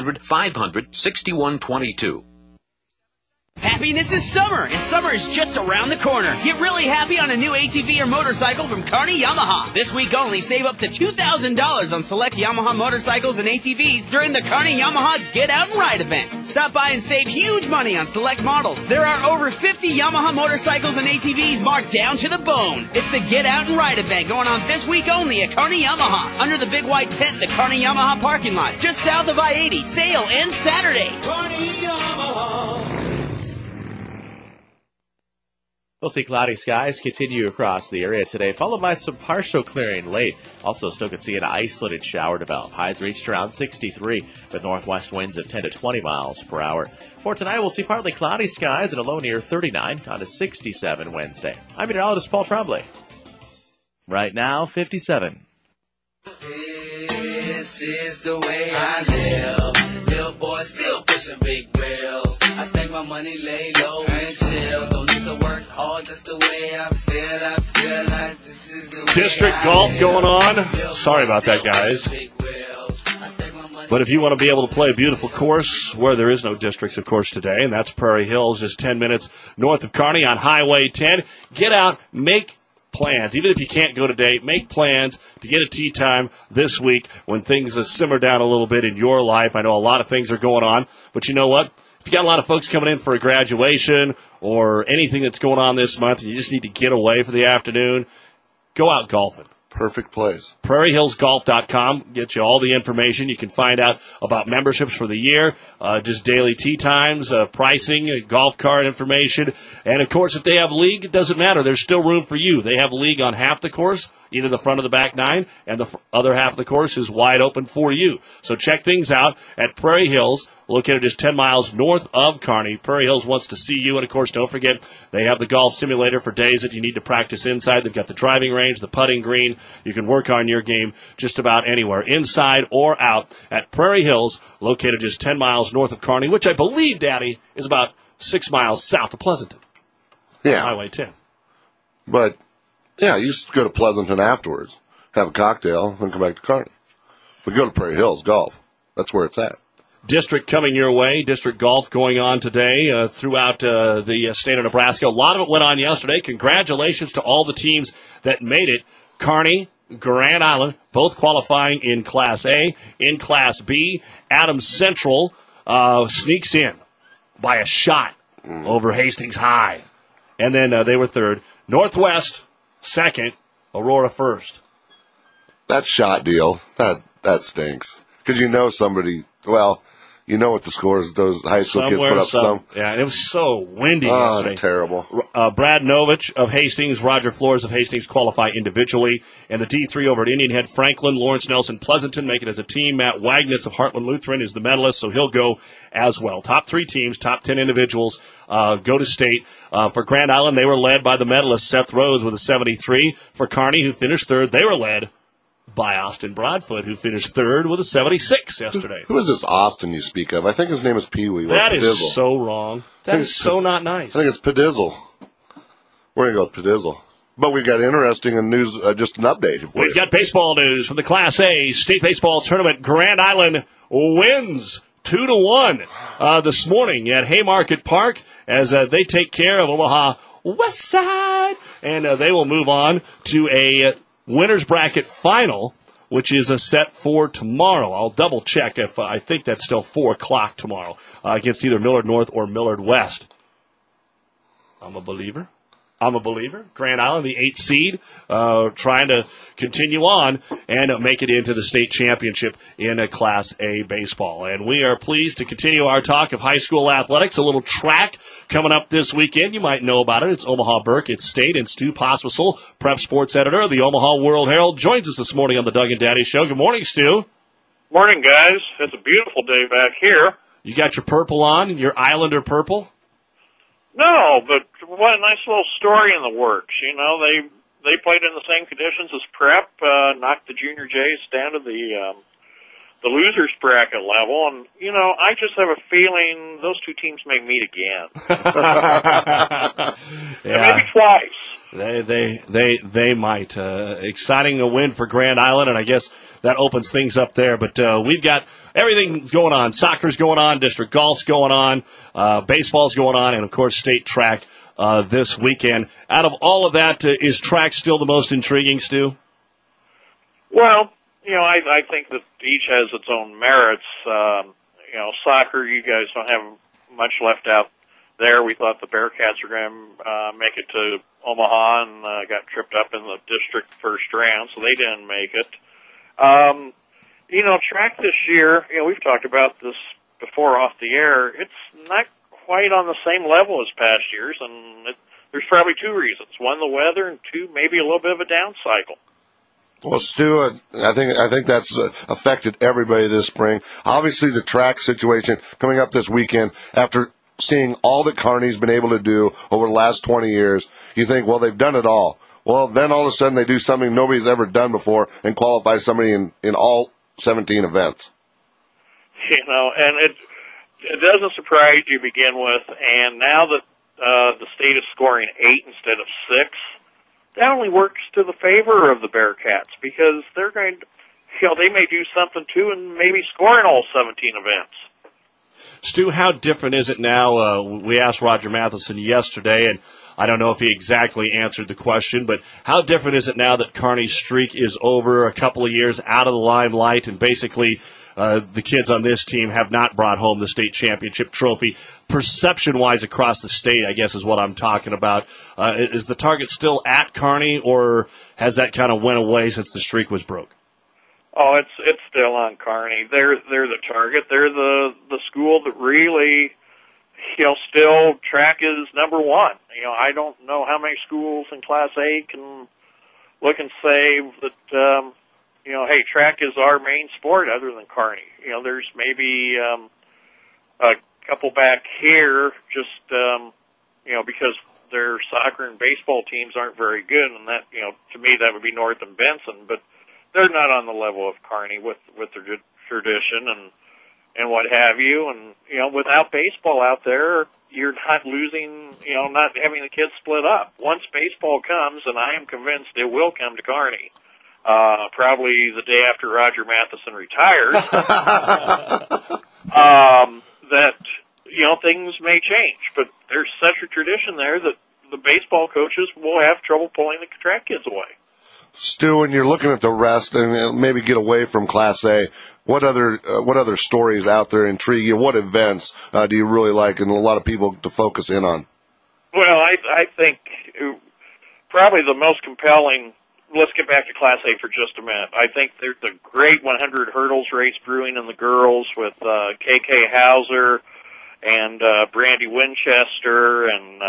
1-800-500-6122.
Happiness is summer, and summer is just around the corner. Get really happy on a new ATV or motorcycle from Kearney Yamaha. This week only, save up to $2,000 on select Yamaha motorcycles and ATVs during the Kearney Yamaha Get Out and Ride event. Stop by and save huge money on select models. There are over 50 Yamaha motorcycles and ATVs marked down to the bone. It's the Get Out and Ride event going on this week only at Kearney Yamaha, under the big white tent in the Kearney Yamaha parking lot, just south of I-80. Sale ends Saturday.
Kearney Yamaha.
We'll see cloudy skies continue across the area today, followed by some partial clearing late. Also, still could see an isolated shower develop. Highs reached around 63, with northwest winds of 10 to 20 miles per hour. For tonight, we'll see partly cloudy skies and a low near 39, down to 67 Wednesday. I'm meteorologist Paul Tremblay. Right now, 57.
This is the way I live. Little boy still pushing big wheels. I stack my money, lay low and chill. Don't need to work hard, that's the way I feel. I feel like this is the way
District golf going on. Sorry about that, guys. But if you want to be able to play a beautiful course where there is no districts, of course, today, and that's Prairie Hills, just 10 minutes north of Kearney on Highway 10, get out, make plans. Even if you can't go today, make plans to get a tee time this week when things simmer down a little bit in your life. I know a lot of things are going on, but you know what? If you got a lot of folks coming in for a graduation or anything that's going on this month and you just need to get away for the afternoon, go out golfing.
Perfect place.
PrairieHillsGolf.com gets you all the information. You can find out about memberships for the year, just daily tee times, pricing, golf cart information. And, of course, if they have league, it doesn't matter. There's still room for you. They have league on half the course, either the front or the back nine, and the other half of the course is wide open for you. So check things out at Prairie Hills, located just 10 miles north of Kearney. Prairie Hills wants to see you. And, of course, don't forget, they have the golf simulator for days that you need to practice inside. They've got the driving range, the putting green. You can work on your game just about anywhere, inside or out, at Prairie Hills, located just 10 miles north of Kearney, which I believe, Daddy, is about 6 miles south of Pleasanton.
Yeah.
Highway 10.
But, yeah, you just go to Pleasanton afterwards, have a cocktail, and come back to Kearney. But go to Prairie Hills Golf. That's where it's at.
District coming your way. District golf going on today throughout the state of Nebraska. A lot of it went on yesterday. Congratulations to all the teams that made it. Kearney, Grand Island, both qualifying in Class A. In Class B, Adams Central sneaks in by a shot over Hastings High. And then they were third. Northwest, second. Aurora first.
That shot deal, that stinks. Because you know somebody, well, you know what the scores those high school kids put up.
Yeah, and it was so windy yesterday.
Terrible.
Brad Novich of Hastings, Roger Flores of Hastings qualify individually. And the D3 over at Indian Head, Franklin, Lawrence Nelson, Pleasanton make it as a team. Matt Wagness of Heartland Lutheran is the medalist, so he'll go as well. Top 3 teams, top 10 individuals go to state. For Grand Island, they were led by the medalist Seth Rose with a 73. For Kearney, who finished third, they were led by Austin Broadfoot, who finished third with a 76 yesterday.
Who is this Austin you speak of? I think his name is Pee Wee.
That is so wrong. That is so not nice.
I think it's Pedizzle. We're going to go with Pedizzle. But we've got interesting and news, just an update.
We've got baseball news from the Class A State Baseball Tournament. Grand Island wins 2-1 this morning at Haymarket Park as they take care of Omaha West Side. And they will move on to a winner's bracket final, which is set for tomorrow. I'll double check if I think that's still 4 o'clock tomorrow against either Millard North or Millard West. I'm a believer. Grand Island, the 8th seed, trying to continue on and make it into the state championship in a Class A baseball. And we are pleased to continue our talk of high school athletics. A little track coming up this weekend. You might know about it. It's Omaha Burke, it's State, and Stu Pospisil, prep sports editor of the Omaha World Herald, joins us this morning on the Doug and Daddy Show. Good morning, Stu.
Morning, guys. It's a beautiful day back here.
You got your purple on, your Islander purple?
No, but what a nice little story in the works. You know, they played in the same conditions as prep, knocked the Junior Jays down to the losers bracket level, and you know, I just have a feeling those two teams may meet again. Maybe twice.
They might. Exciting a win for Grand Island, and I guess that opens things up there. But we've got everything going on. Soccer's going on, district golf's going on, baseball's going on, and, of course, state track this weekend. Out of all of that, is track still the most intriguing, Stu?
Well, you know, I think that each has its own merits. You know, soccer, you guys don't have much left out there. We thought the Bearcats were going to make it to Omaha and got tripped up in the district first round, so they didn't make it. You know, track this year, you know, we've talked about this before off the air. It's not quite on the same level as past years, and there's probably two reasons. One, the weather, and two, maybe a little bit of a down cycle.
Well, Stu, I think that's affected everybody this spring. Obviously, the track situation coming up this weekend, after seeing all that Kearney's been able to do over the last 20 years, you think, well, they've done it all. Well, then all of a sudden they do something nobody's ever done before and qualify somebody in all 17 events.
And it doesn't surprise you to begin with, and now that the state is scoring 8 instead of 6, that only works to the favor of the Bearcats, because they're going to, they may do something too and maybe score in all 17 events.
Stu, how different is it now? We asked Roger Matheson yesterday, and I don't know if he exactly answered the question, but how different is it now that Kearney's streak is over, a couple of years out of the limelight, and basically the kids on this team have not brought home the state championship trophy? Perception-wise across the state, I guess, is what I'm talking about. Is the target still at Kearney, or has that kind of went away since the streak was broke?
Oh, it's still on Kearney. They're the target. They're the school that really, still track is number one. I don't know how many schools in Class A can look and say that, hey, track is our main sport other than Kearney. There's maybe a couple back here just, because their soccer and baseball teams aren't very good, and that, to me, that would be North and Benson, but they're not on the level of Kearney with their good tradition and what have you. And, without baseball out there, you're not losing, not having the kids split up. Once baseball comes, and I am convinced it will come to Kearney, probably the day after Roger Matheson retires, that, things may change. But there's such a tradition there that the baseball coaches will have trouble pulling the track kids away.
Stu, when you're looking at the rest and maybe get away from Class A, what other stories out there intrigue you? What events do you really like and a lot of people to focus in on?
Well, I think probably the most compelling, let's get back to Class A for just a minute. I think there's a great 100 hurdles race brewing in the girls with KK Hauser and Brandy Winchester and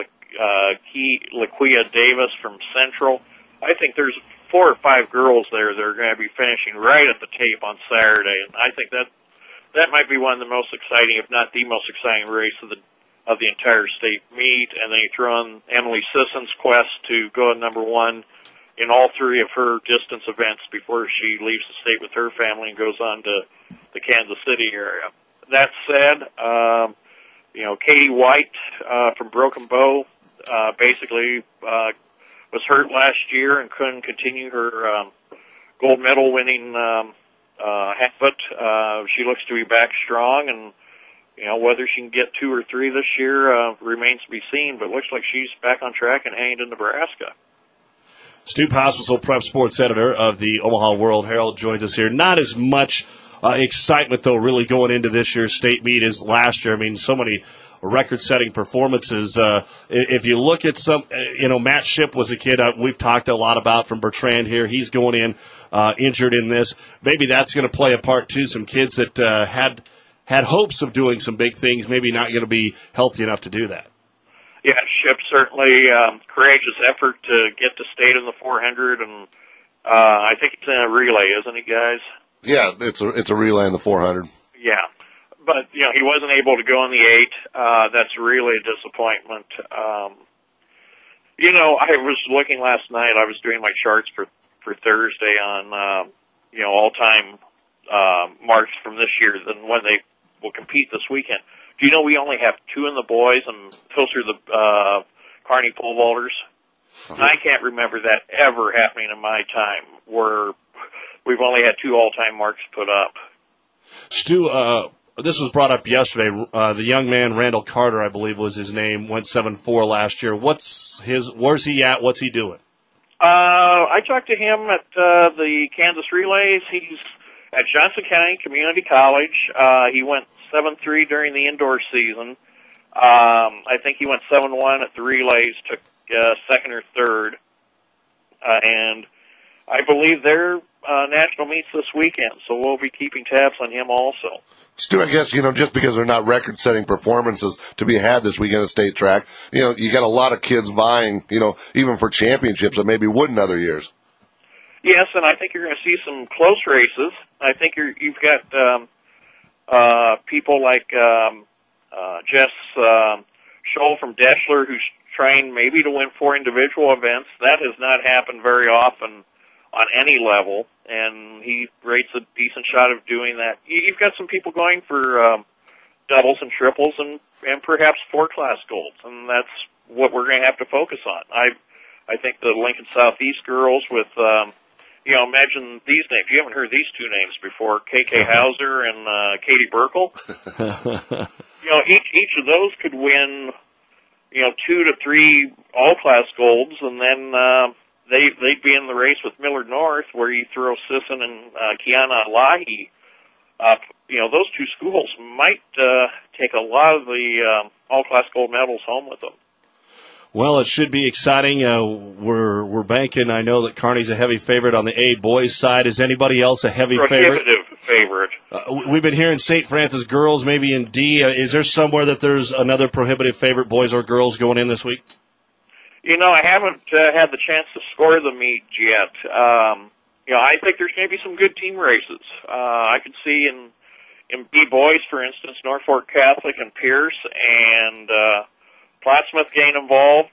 Laquia Davis from Central. I think there's 4 or 5 girls there that are going to be finishing right at the tape on Saturday, and I think that might be one of the most exciting, if not the most exciting race of the entire state meet. And then you throw in Emily Sisson's quest to go at number 1 in all 3 of her distance events before she leaves the state with her family and goes on to the Kansas City area. That said, Katie White from Broken Bow basically was hurt last year and couldn't continue her gold medal winning effort. She looks to be back strong, and whether she can get 2 or 3 this year remains to be seen. But looks like she's back on track and hanging to Nebraska.
Stu Pospisil, Prep Sports Editor of the Omaha World Herald, joins us here. Not as much excitement, though, really going into this year's state meet as last year. I mean, so many record-setting performances. If you look at some, Matt Shipp was a kid we've talked a lot about from Bertrand here. He's going in injured in this. Maybe that's going to play a part, too. Some kids that had hopes of doing some big things, maybe not going to be healthy enough to do that.
Yeah, Shipp certainly courageous effort to get to state in the 400, and I think it's in a relay, isn't he, guys?
Yeah, it's a relay in the 400.
Yeah. But, he wasn't able to go in the 8. That's really a disappointment. I was looking last night. I was doing my charts for Thursday on, all-time marks from this year and when they will compete this weekend. Do you know we only have 2 in the boys, and those are the Kearney pole vaulters? And I can't remember that ever happening in my time where we've only had 2 all-time marks put up.
Stu, this was brought up yesterday. The young man, Randall Carter, I believe was his name, went 7-4 last year. Where's he at? What's he doing?
I talked to him at the Kansas Relays. He's at Johnson County Community College. He went 7-3 during the indoor season. I think he went 7-1 at the relays, took 2nd or 3rd. And I believe they're national meets this weekend, so we'll be keeping tabs on him also.
Stu, I guess, just because they're not record-setting performances to be had this weekend at State Track, you got a lot of kids vying, even for championships that maybe wouldn't other years.
Yes, and I think you're going to see some close races. I think you've got people like Jess Scholl from Deschler, who's trained maybe to win 4 individual events. That has not happened very often on any level, and he rates a decent shot of doing that. You've got some people going for doubles and triples and perhaps 4-class golds, and that's what we're going to have to focus on. I think the Lincoln Southeast girls with, imagine these names. You haven't heard these 2 names before, KK Hauser and Katie Burkle. Each of those could win, 2 to 3 all-class golds, and then they'd be in the race with Millard North, where you throw Sisson and Kiana Lahi up. Those 2 schools might take a lot of the all-class gold medals home with them.
Well, it should be exciting. We're banking. I know that Kearney's a heavy favorite on the A boys side. Is anybody else a heavy favorite?
Favorite.
We've been hearing St. Francis girls, maybe in D. Is there somewhere that there's another prohibitive favorite, boys or girls, going in this week?
I haven't had the chance to score the meet yet. I think there's going to be some good team races. I could see in B boys, for instance, Norfolk Catholic and Pierce and Plattsmouth getting involved.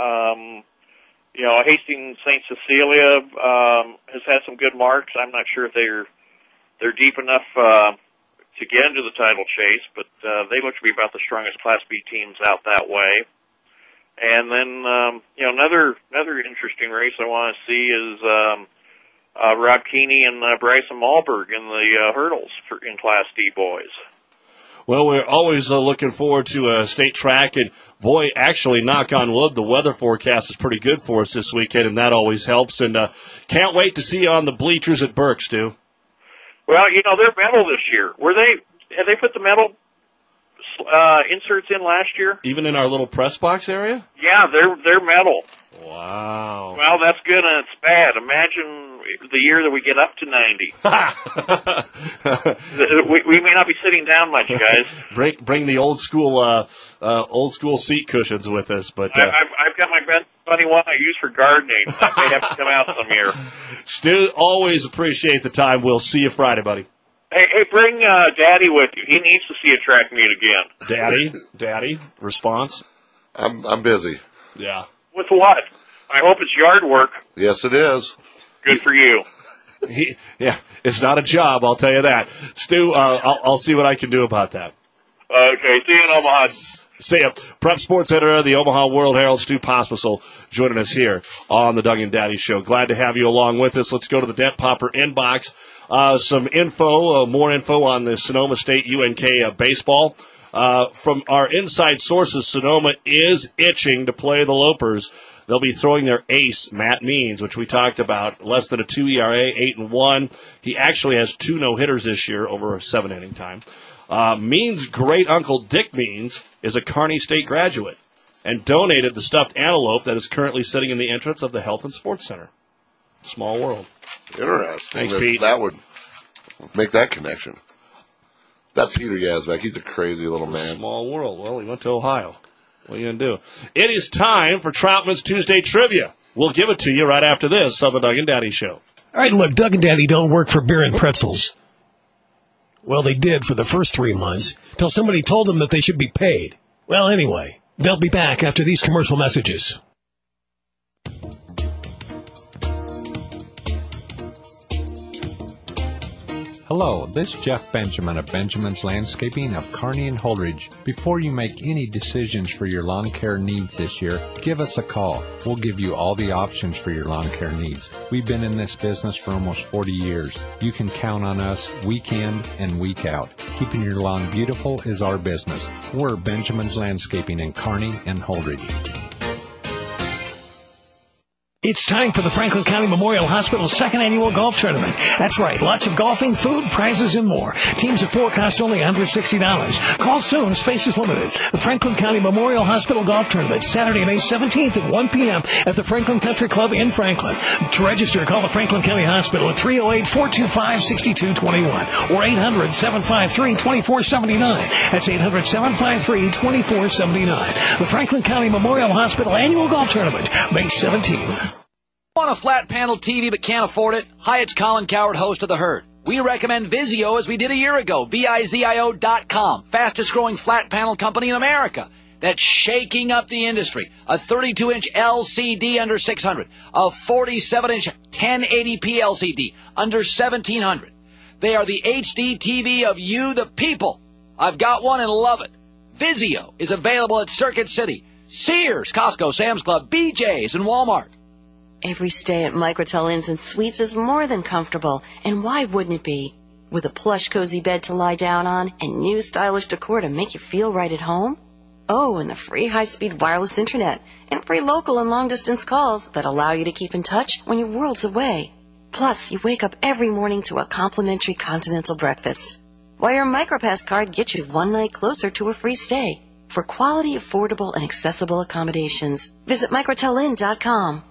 Hastings St. Cecilia has had some good marks. I'm not sure if they're deep enough to get into the title chase, but they look to be about the strongest Class B teams out that way. And then another interesting race I want to see is Rob Keeney and Bryson Malberg in the hurdles in Class D boys.
Well, we're always looking forward to State Track, and boy, actually, knock on wood, the weather forecast is pretty good for us this weekend, and that always helps. And can't wait to see you on the bleachers at Berks, Stu.
Well, their medal this year. Have they put the medal inserts in last year?
Even in our little press box area?
Yeah, their medal.
Wow.
Well, that's good and it's bad. Imagine the year that we get up to 90. we may not be sitting down much, guys.
Bring the old school seat cushions with us. But
I've got my best funny one I use for gardening. That may have to come out some year.
Stu, always appreciate the time. We'll see you Friday, buddy.
Hey, bring Daddy with you. He needs to see a track meet again.
Daddy, response?
I'm busy.
Yeah.
With what? I hope it's yard work.
Yes, it is.
Good for you.
Yeah, it's not a job, I'll tell you that. Stu, I'll see what I can do about that.
Okay, see you in Omaha.
See ya. Prep Sports Editor of the Omaha World Herald, Stu Pospisil, joining us here on the Doug and Daddy Show. Glad to have you along with us. Let's go to the Dent Popper inbox. Some info, more info on the Sonoma State UNK baseball. From our inside sources, Sonoma is itching to play the Lopers. They'll be throwing their ace, Matt Means, which we talked about, less than a 2 ERA, 8-1. He actually has 2 no-hitters this year over a 7-inning time. Means' great uncle, Dick Means, is a Kearney State graduate and donated the stuffed antelope that is currently sitting in the entrance of the Health and Sports Center. Small world.
Interesting.
Thanks, Pete.
That would make that connection. That's Peter Yazbek. He's a crazy little man.
Small world. Well, he went to Ohio. What are you going to do? It is time for Troutman's Tuesday Trivia. We'll give it to you right after this on the Doug and Daddy Show.
All right, look, Doug and Daddy don't work for Beer and Pretzels. Well, they did for the first 3 months, till somebody told them that they should be paid. Well, anyway, they'll be back after these commercial messages.
Hello, this is Jeff Benjamin of Benjamin's Landscaping of Kearney and Holdridge. Before you make any decisions for your lawn care needs this year, give us a call. We'll give you all the options for your lawn care needs. We've been in this business for almost 40 years. You can count on us week in and week out. Keeping your lawn beautiful is our business. We're Benjamin's Landscaping in Kearney and Holdridge.
It's time for the Franklin County Memorial Hospital second annual golf tournament. That's right, lots of golfing, food, prizes, and more. Teams of 4 cost only $160. Call soon, space is limited. The Franklin County Memorial Hospital Golf Tournament, Saturday, May 17th at 1 p.m. at the Franklin Country Club in Franklin. To register, call the Franklin County Hospital at 308-425-6221 or 800-753-2479. That's 800-753-2479. The Franklin County Memorial Hospital Annual Golf Tournament, May 17th.
Want a flat panel TV but can't afford it? Hi, it's Colin Coward, host of The Herd. We recommend Vizio as we did a year ago. Vizio.com. Fastest growing flat panel company in America. That's shaking up the industry. A 32-inch LCD under $600. A 47-inch 1080p LCD under $1,700. They are the HD TV of you, the people. I've got one and love it. Vizio is available at Circuit City, Sears, Costco, Sam's Club, BJ's, and Walmart.
Every stay at Microtel Inns and Suites is more than comfortable, and why wouldn't it be? With a plush, cozy bed to lie down on and new stylish decor to make you feel right at home. Oh, and the free high-speed wireless internet and free local and long-distance calls that allow you to keep in touch when you're worlds away. Plus, you wake up every morning to a complimentary continental breakfast. Why, your MicroPass card gets you one night closer to a free stay. For quality, affordable, and accessible accommodations, visit microtelinn.com.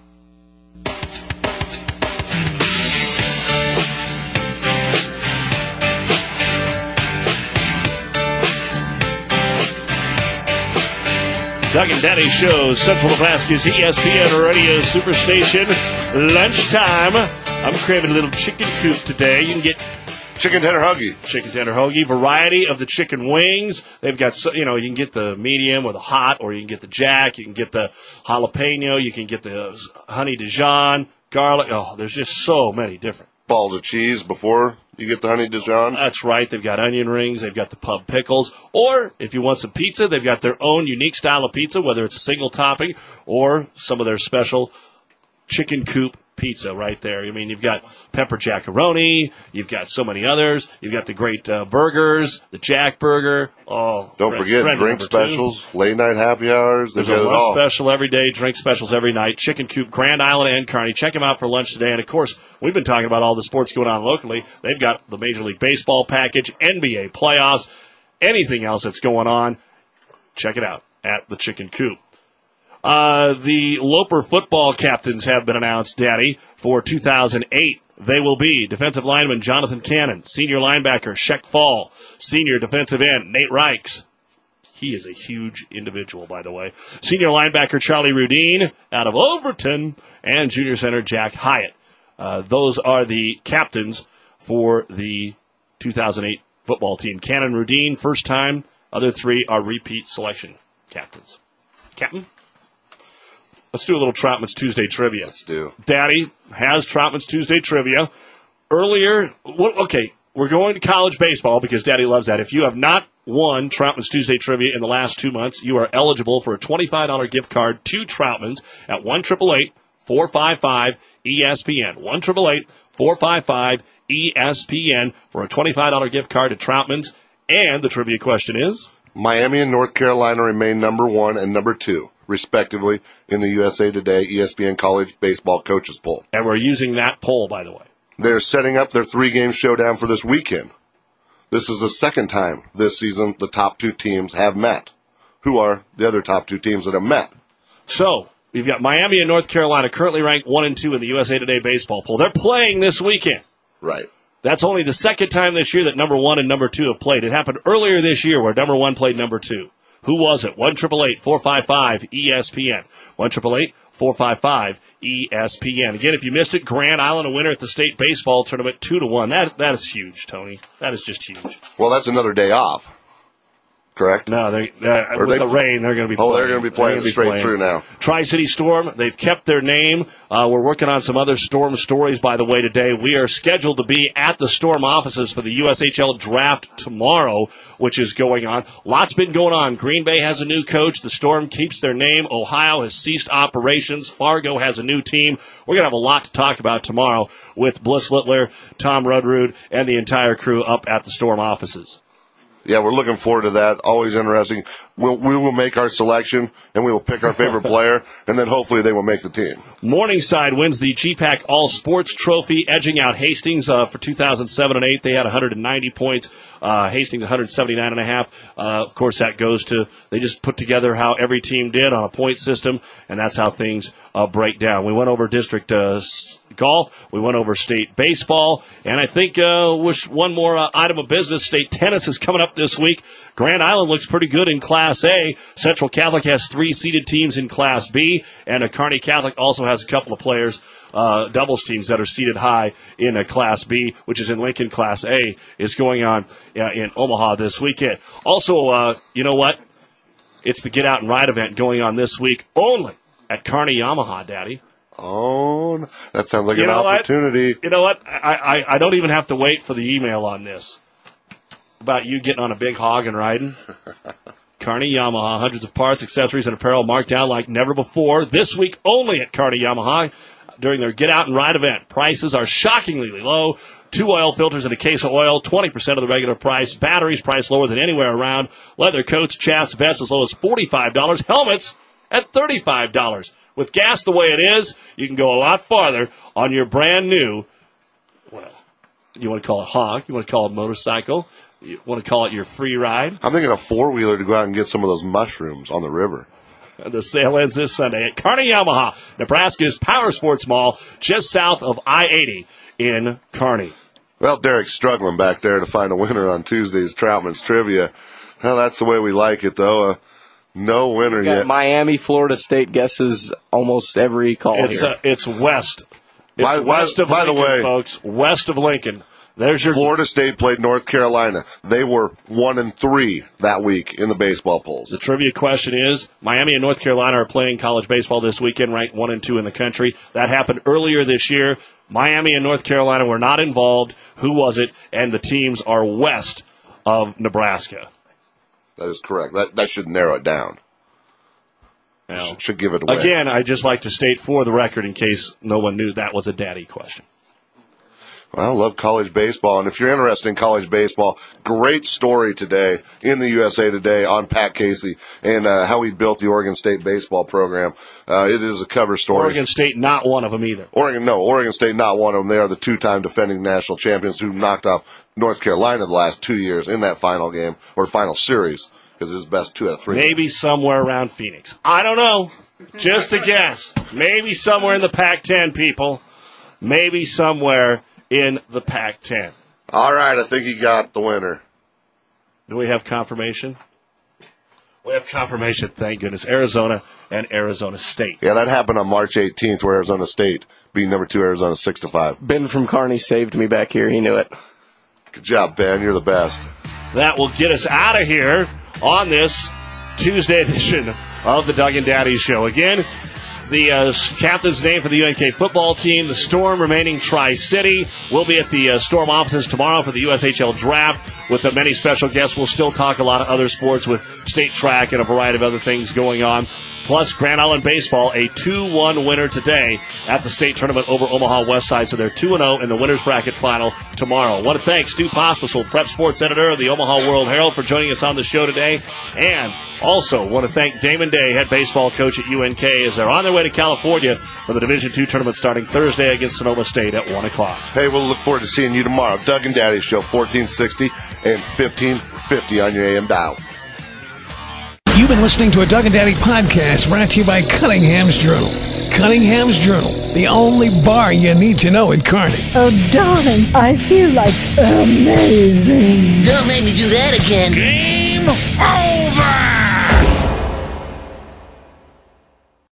Doug and Daddy Show, Central Nebraska's ESPN Radio Superstation. Lunchtime. I'm craving a little chicken coop today. You can get
chicken tender hoagie.
Chicken tender hoagie. Variety of the chicken wings. They've got, you can get the medium or the hot, or you can get the jack. You can get the jalapeno. You can get the honey Dijon, garlic. Oh, there's just so many different.
Balls of cheese before you get the honey Dijon.
That's right. They've got onion rings. They've got the pub pickles. Or if you want some pizza, they've got their own unique style of pizza, whether it's a single topping or some of their special chicken coop pizza right there. I mean, you've got pepper jackaroni. You've got so many others. You've got the great burgers, the Jack Burger. Oh,
don't forget drink specials, late night happy hours.
There's a lunch special every day, drink specials every night. Chicken Coop, Grand Island and Kearney. Check them out for lunch today. And, of course, we've been talking about all the sports going on locally. They've got the Major League Baseball package, NBA playoffs, anything else that's going on. Check it out at the Chicken Coop. The Loper football captains have been announced, Daddy, for 2008. They will be defensive lineman Jonathan Cannon, senior linebacker Sheck Fall, senior defensive end Nate Reichs. He is a huge individual, by the way. Senior linebacker Charlie Rudine out of Overton, and junior center Jack Hyatt. Those are the captains for the 2008 football team. Cannon, Rudine, first time. Other three are repeat selection captains. Captain? Let's do a little Troutman's Tuesday trivia.
Let's do.
Daddy has Troutman's Tuesday trivia. Earlier, we're going to college baseball because Daddy loves that. If you have not won Troutman's Tuesday trivia in the last 2 months, you are eligible for a $25 gift card to Troutman's at 1-888-455-ESPN. 1-888-455-ESPN for a $25 gift card to Troutman's. And the trivia question is?
Miami and North Carolina remain number 1 and number 2. Respectively, in the USA Today ESPN College Baseball Coaches Poll.
And we're using that poll, by the way.
They're setting up their 3-game showdown for this weekend. This is the second time this season the top 2 teams have met. Who are the other top 2 teams that have met?
So, you've got Miami and North Carolina currently ranked 1 and 2 in the USA Today baseball poll. They're playing this weekend.
Right.
That's only the second time this year that number 1 and number 2 have played. It happened earlier this year where number 1 played number 2. Who was it? 1-888-455-ESPN. 1-888-455-ESPN. Again, if you missed it, Grand Island a winner at the state baseball tournament 2-1. That is huge, Tony. That is just huge.
Well, that's another day off. Correct?
No, with the rain, they're going to be playing.
Oh, they're going to be playing straight through now.
Tri-City Storm, they've kept their name. We're working on some other Storm stories, by the way, today. We are scheduled to be at the Storm offices for the USHL draft tomorrow, which is going on. Lots been going on. Green Bay has a new coach. The Storm keeps their name. Ohio has ceased operations. Fargo has a new team. We're going to have a lot to talk about tomorrow with Bliss Littler, Tom Rudrud, and the entire crew up at the Storm offices.
yeah, we're looking forward to that. Always interesting. We will make our selection, and we will pick our favorite player, and then hopefully they will make the team.
Morningside wins the GPAC All Sports Trophy, edging out Hastings for 2007 and 8. They had 190 points. Hastings 179.5. Of course, that goes to they just put together how every team did on a point system, and that's how things break down. We went over district golf. We went over state baseball. And I think one more item of business. State tennis is coming up this week. Grand Island looks pretty good in Class A. Central Catholic has 3 seeded teams in Class B. And Kearney Catholic also has a couple of players, doubles teams that are seeded high in Class B, which is in Lincoln. Class A is going on in Omaha this weekend. Also, you know what? It's the Get Out and Ride event going on this week only at Kearney Yamaha, Daddy.
Oh, that sounds like an opportunity.
You know what? I don't even have to wait for the email on this about you getting on a big hog and riding. Kearney Yamaha, hundreds of parts, accessories, and apparel marked down like never before. This week only at Kearney Yamaha during their Get Out and Ride event. Prices are shockingly low. 2 oil filters and a case of oil, 20% of the regular price. Batteries priced lower than anywhere around. Leather coats, chaps, vests as low as $45. Helmets at $35. With gas the way it is, you can go a lot farther on your brand new, well, you want to call it hog, you want to call it motorcycle, you want to call it your free ride.
I'm thinking a 4-wheeler to go out and get some of those mushrooms on the river.
The sale ends this Sunday at Kearney Yamaha, Nebraska's Power Sports Mall, just south of I-80 in Kearney.
Well, Derek's struggling back there to find a winner on Tuesday's Troutman's Trivia. Well, that's the way we like it, though. No winner yet.
Miami, Florida State guesses almost every call here.
It's west. It's west of Lincoln,
the way,
folks. West of Lincoln. There's your
Florida State played North Carolina. They were 1-3 that week in the baseball polls.
The trivia question is, Miami and North Carolina are playing college baseball this weekend, ranked 1 and 2 in the country. That happened earlier this year. Miami and North Carolina were not involved. Who was it? And the teams are west of Nebraska.
That is correct. That should narrow it down.
Now,
should give it away.
Again, I just like to state for the record, in case no one knew, that was a daddy question.
Well, I love college baseball, and if you're interested in college baseball, great story today in the USA Today on Pat Casey and how he built the Oregon State baseball program. It is a cover story.
Oregon State, not one of them either.
Oregon State, not one of them. They are the 2-time defending national champions who knocked off North Carolina the last 2 years in that final game, or final series, because it was best 2 out of 3.
Maybe somewhere around Phoenix. I don't know. Just a guess. Maybe somewhere in the Pac-10, people. Maybe somewhere in the Pac-10.
All right, I think he got the winner.
Do we have confirmation? We have confirmation, thank goodness. Arizona and Arizona State.
Yeah, that happened on March 18th, where Arizona State beat number 2 Arizona 6-5.
Ben from Kearney saved me back here. He knew it.
Good job, Ben. You're the best.
That will get us out of here on this Tuesday edition of the Doug and Daddy Show. Again, the captain's name for the UNK football team, the Storm remaining Tri-City. We'll be at the Storm offices tomorrow for the USHL draft with many special guests. We'll still talk a lot of other sports with state track and a variety of other things going on. Plus, Grand Island Baseball, a 2-1 winner today at the state tournament over Omaha West Side. So they're 2-0 in the winner's bracket final tomorrow. I want to thank Stu Pospisil, Prep Sports Editor of the Omaha World Herald, for joining us on the show today. And also want to thank Damon Day, head baseball coach at UNK, as they're on their way to California for the Division II tournament starting Thursday against Sonoma State at 1 o'clock.
Hey, we'll look forward to seeing you tomorrow. Doug and Daddy Show, 1460 and 1550 on your AM dial.
You've been listening to a Doug and Daddy podcast brought to you by Cunningham's Journal. Cunningham's Journal, the only bar you need to know in Kearney.
Oh, darling, I feel like amazing.
Don't make me do that again.
Game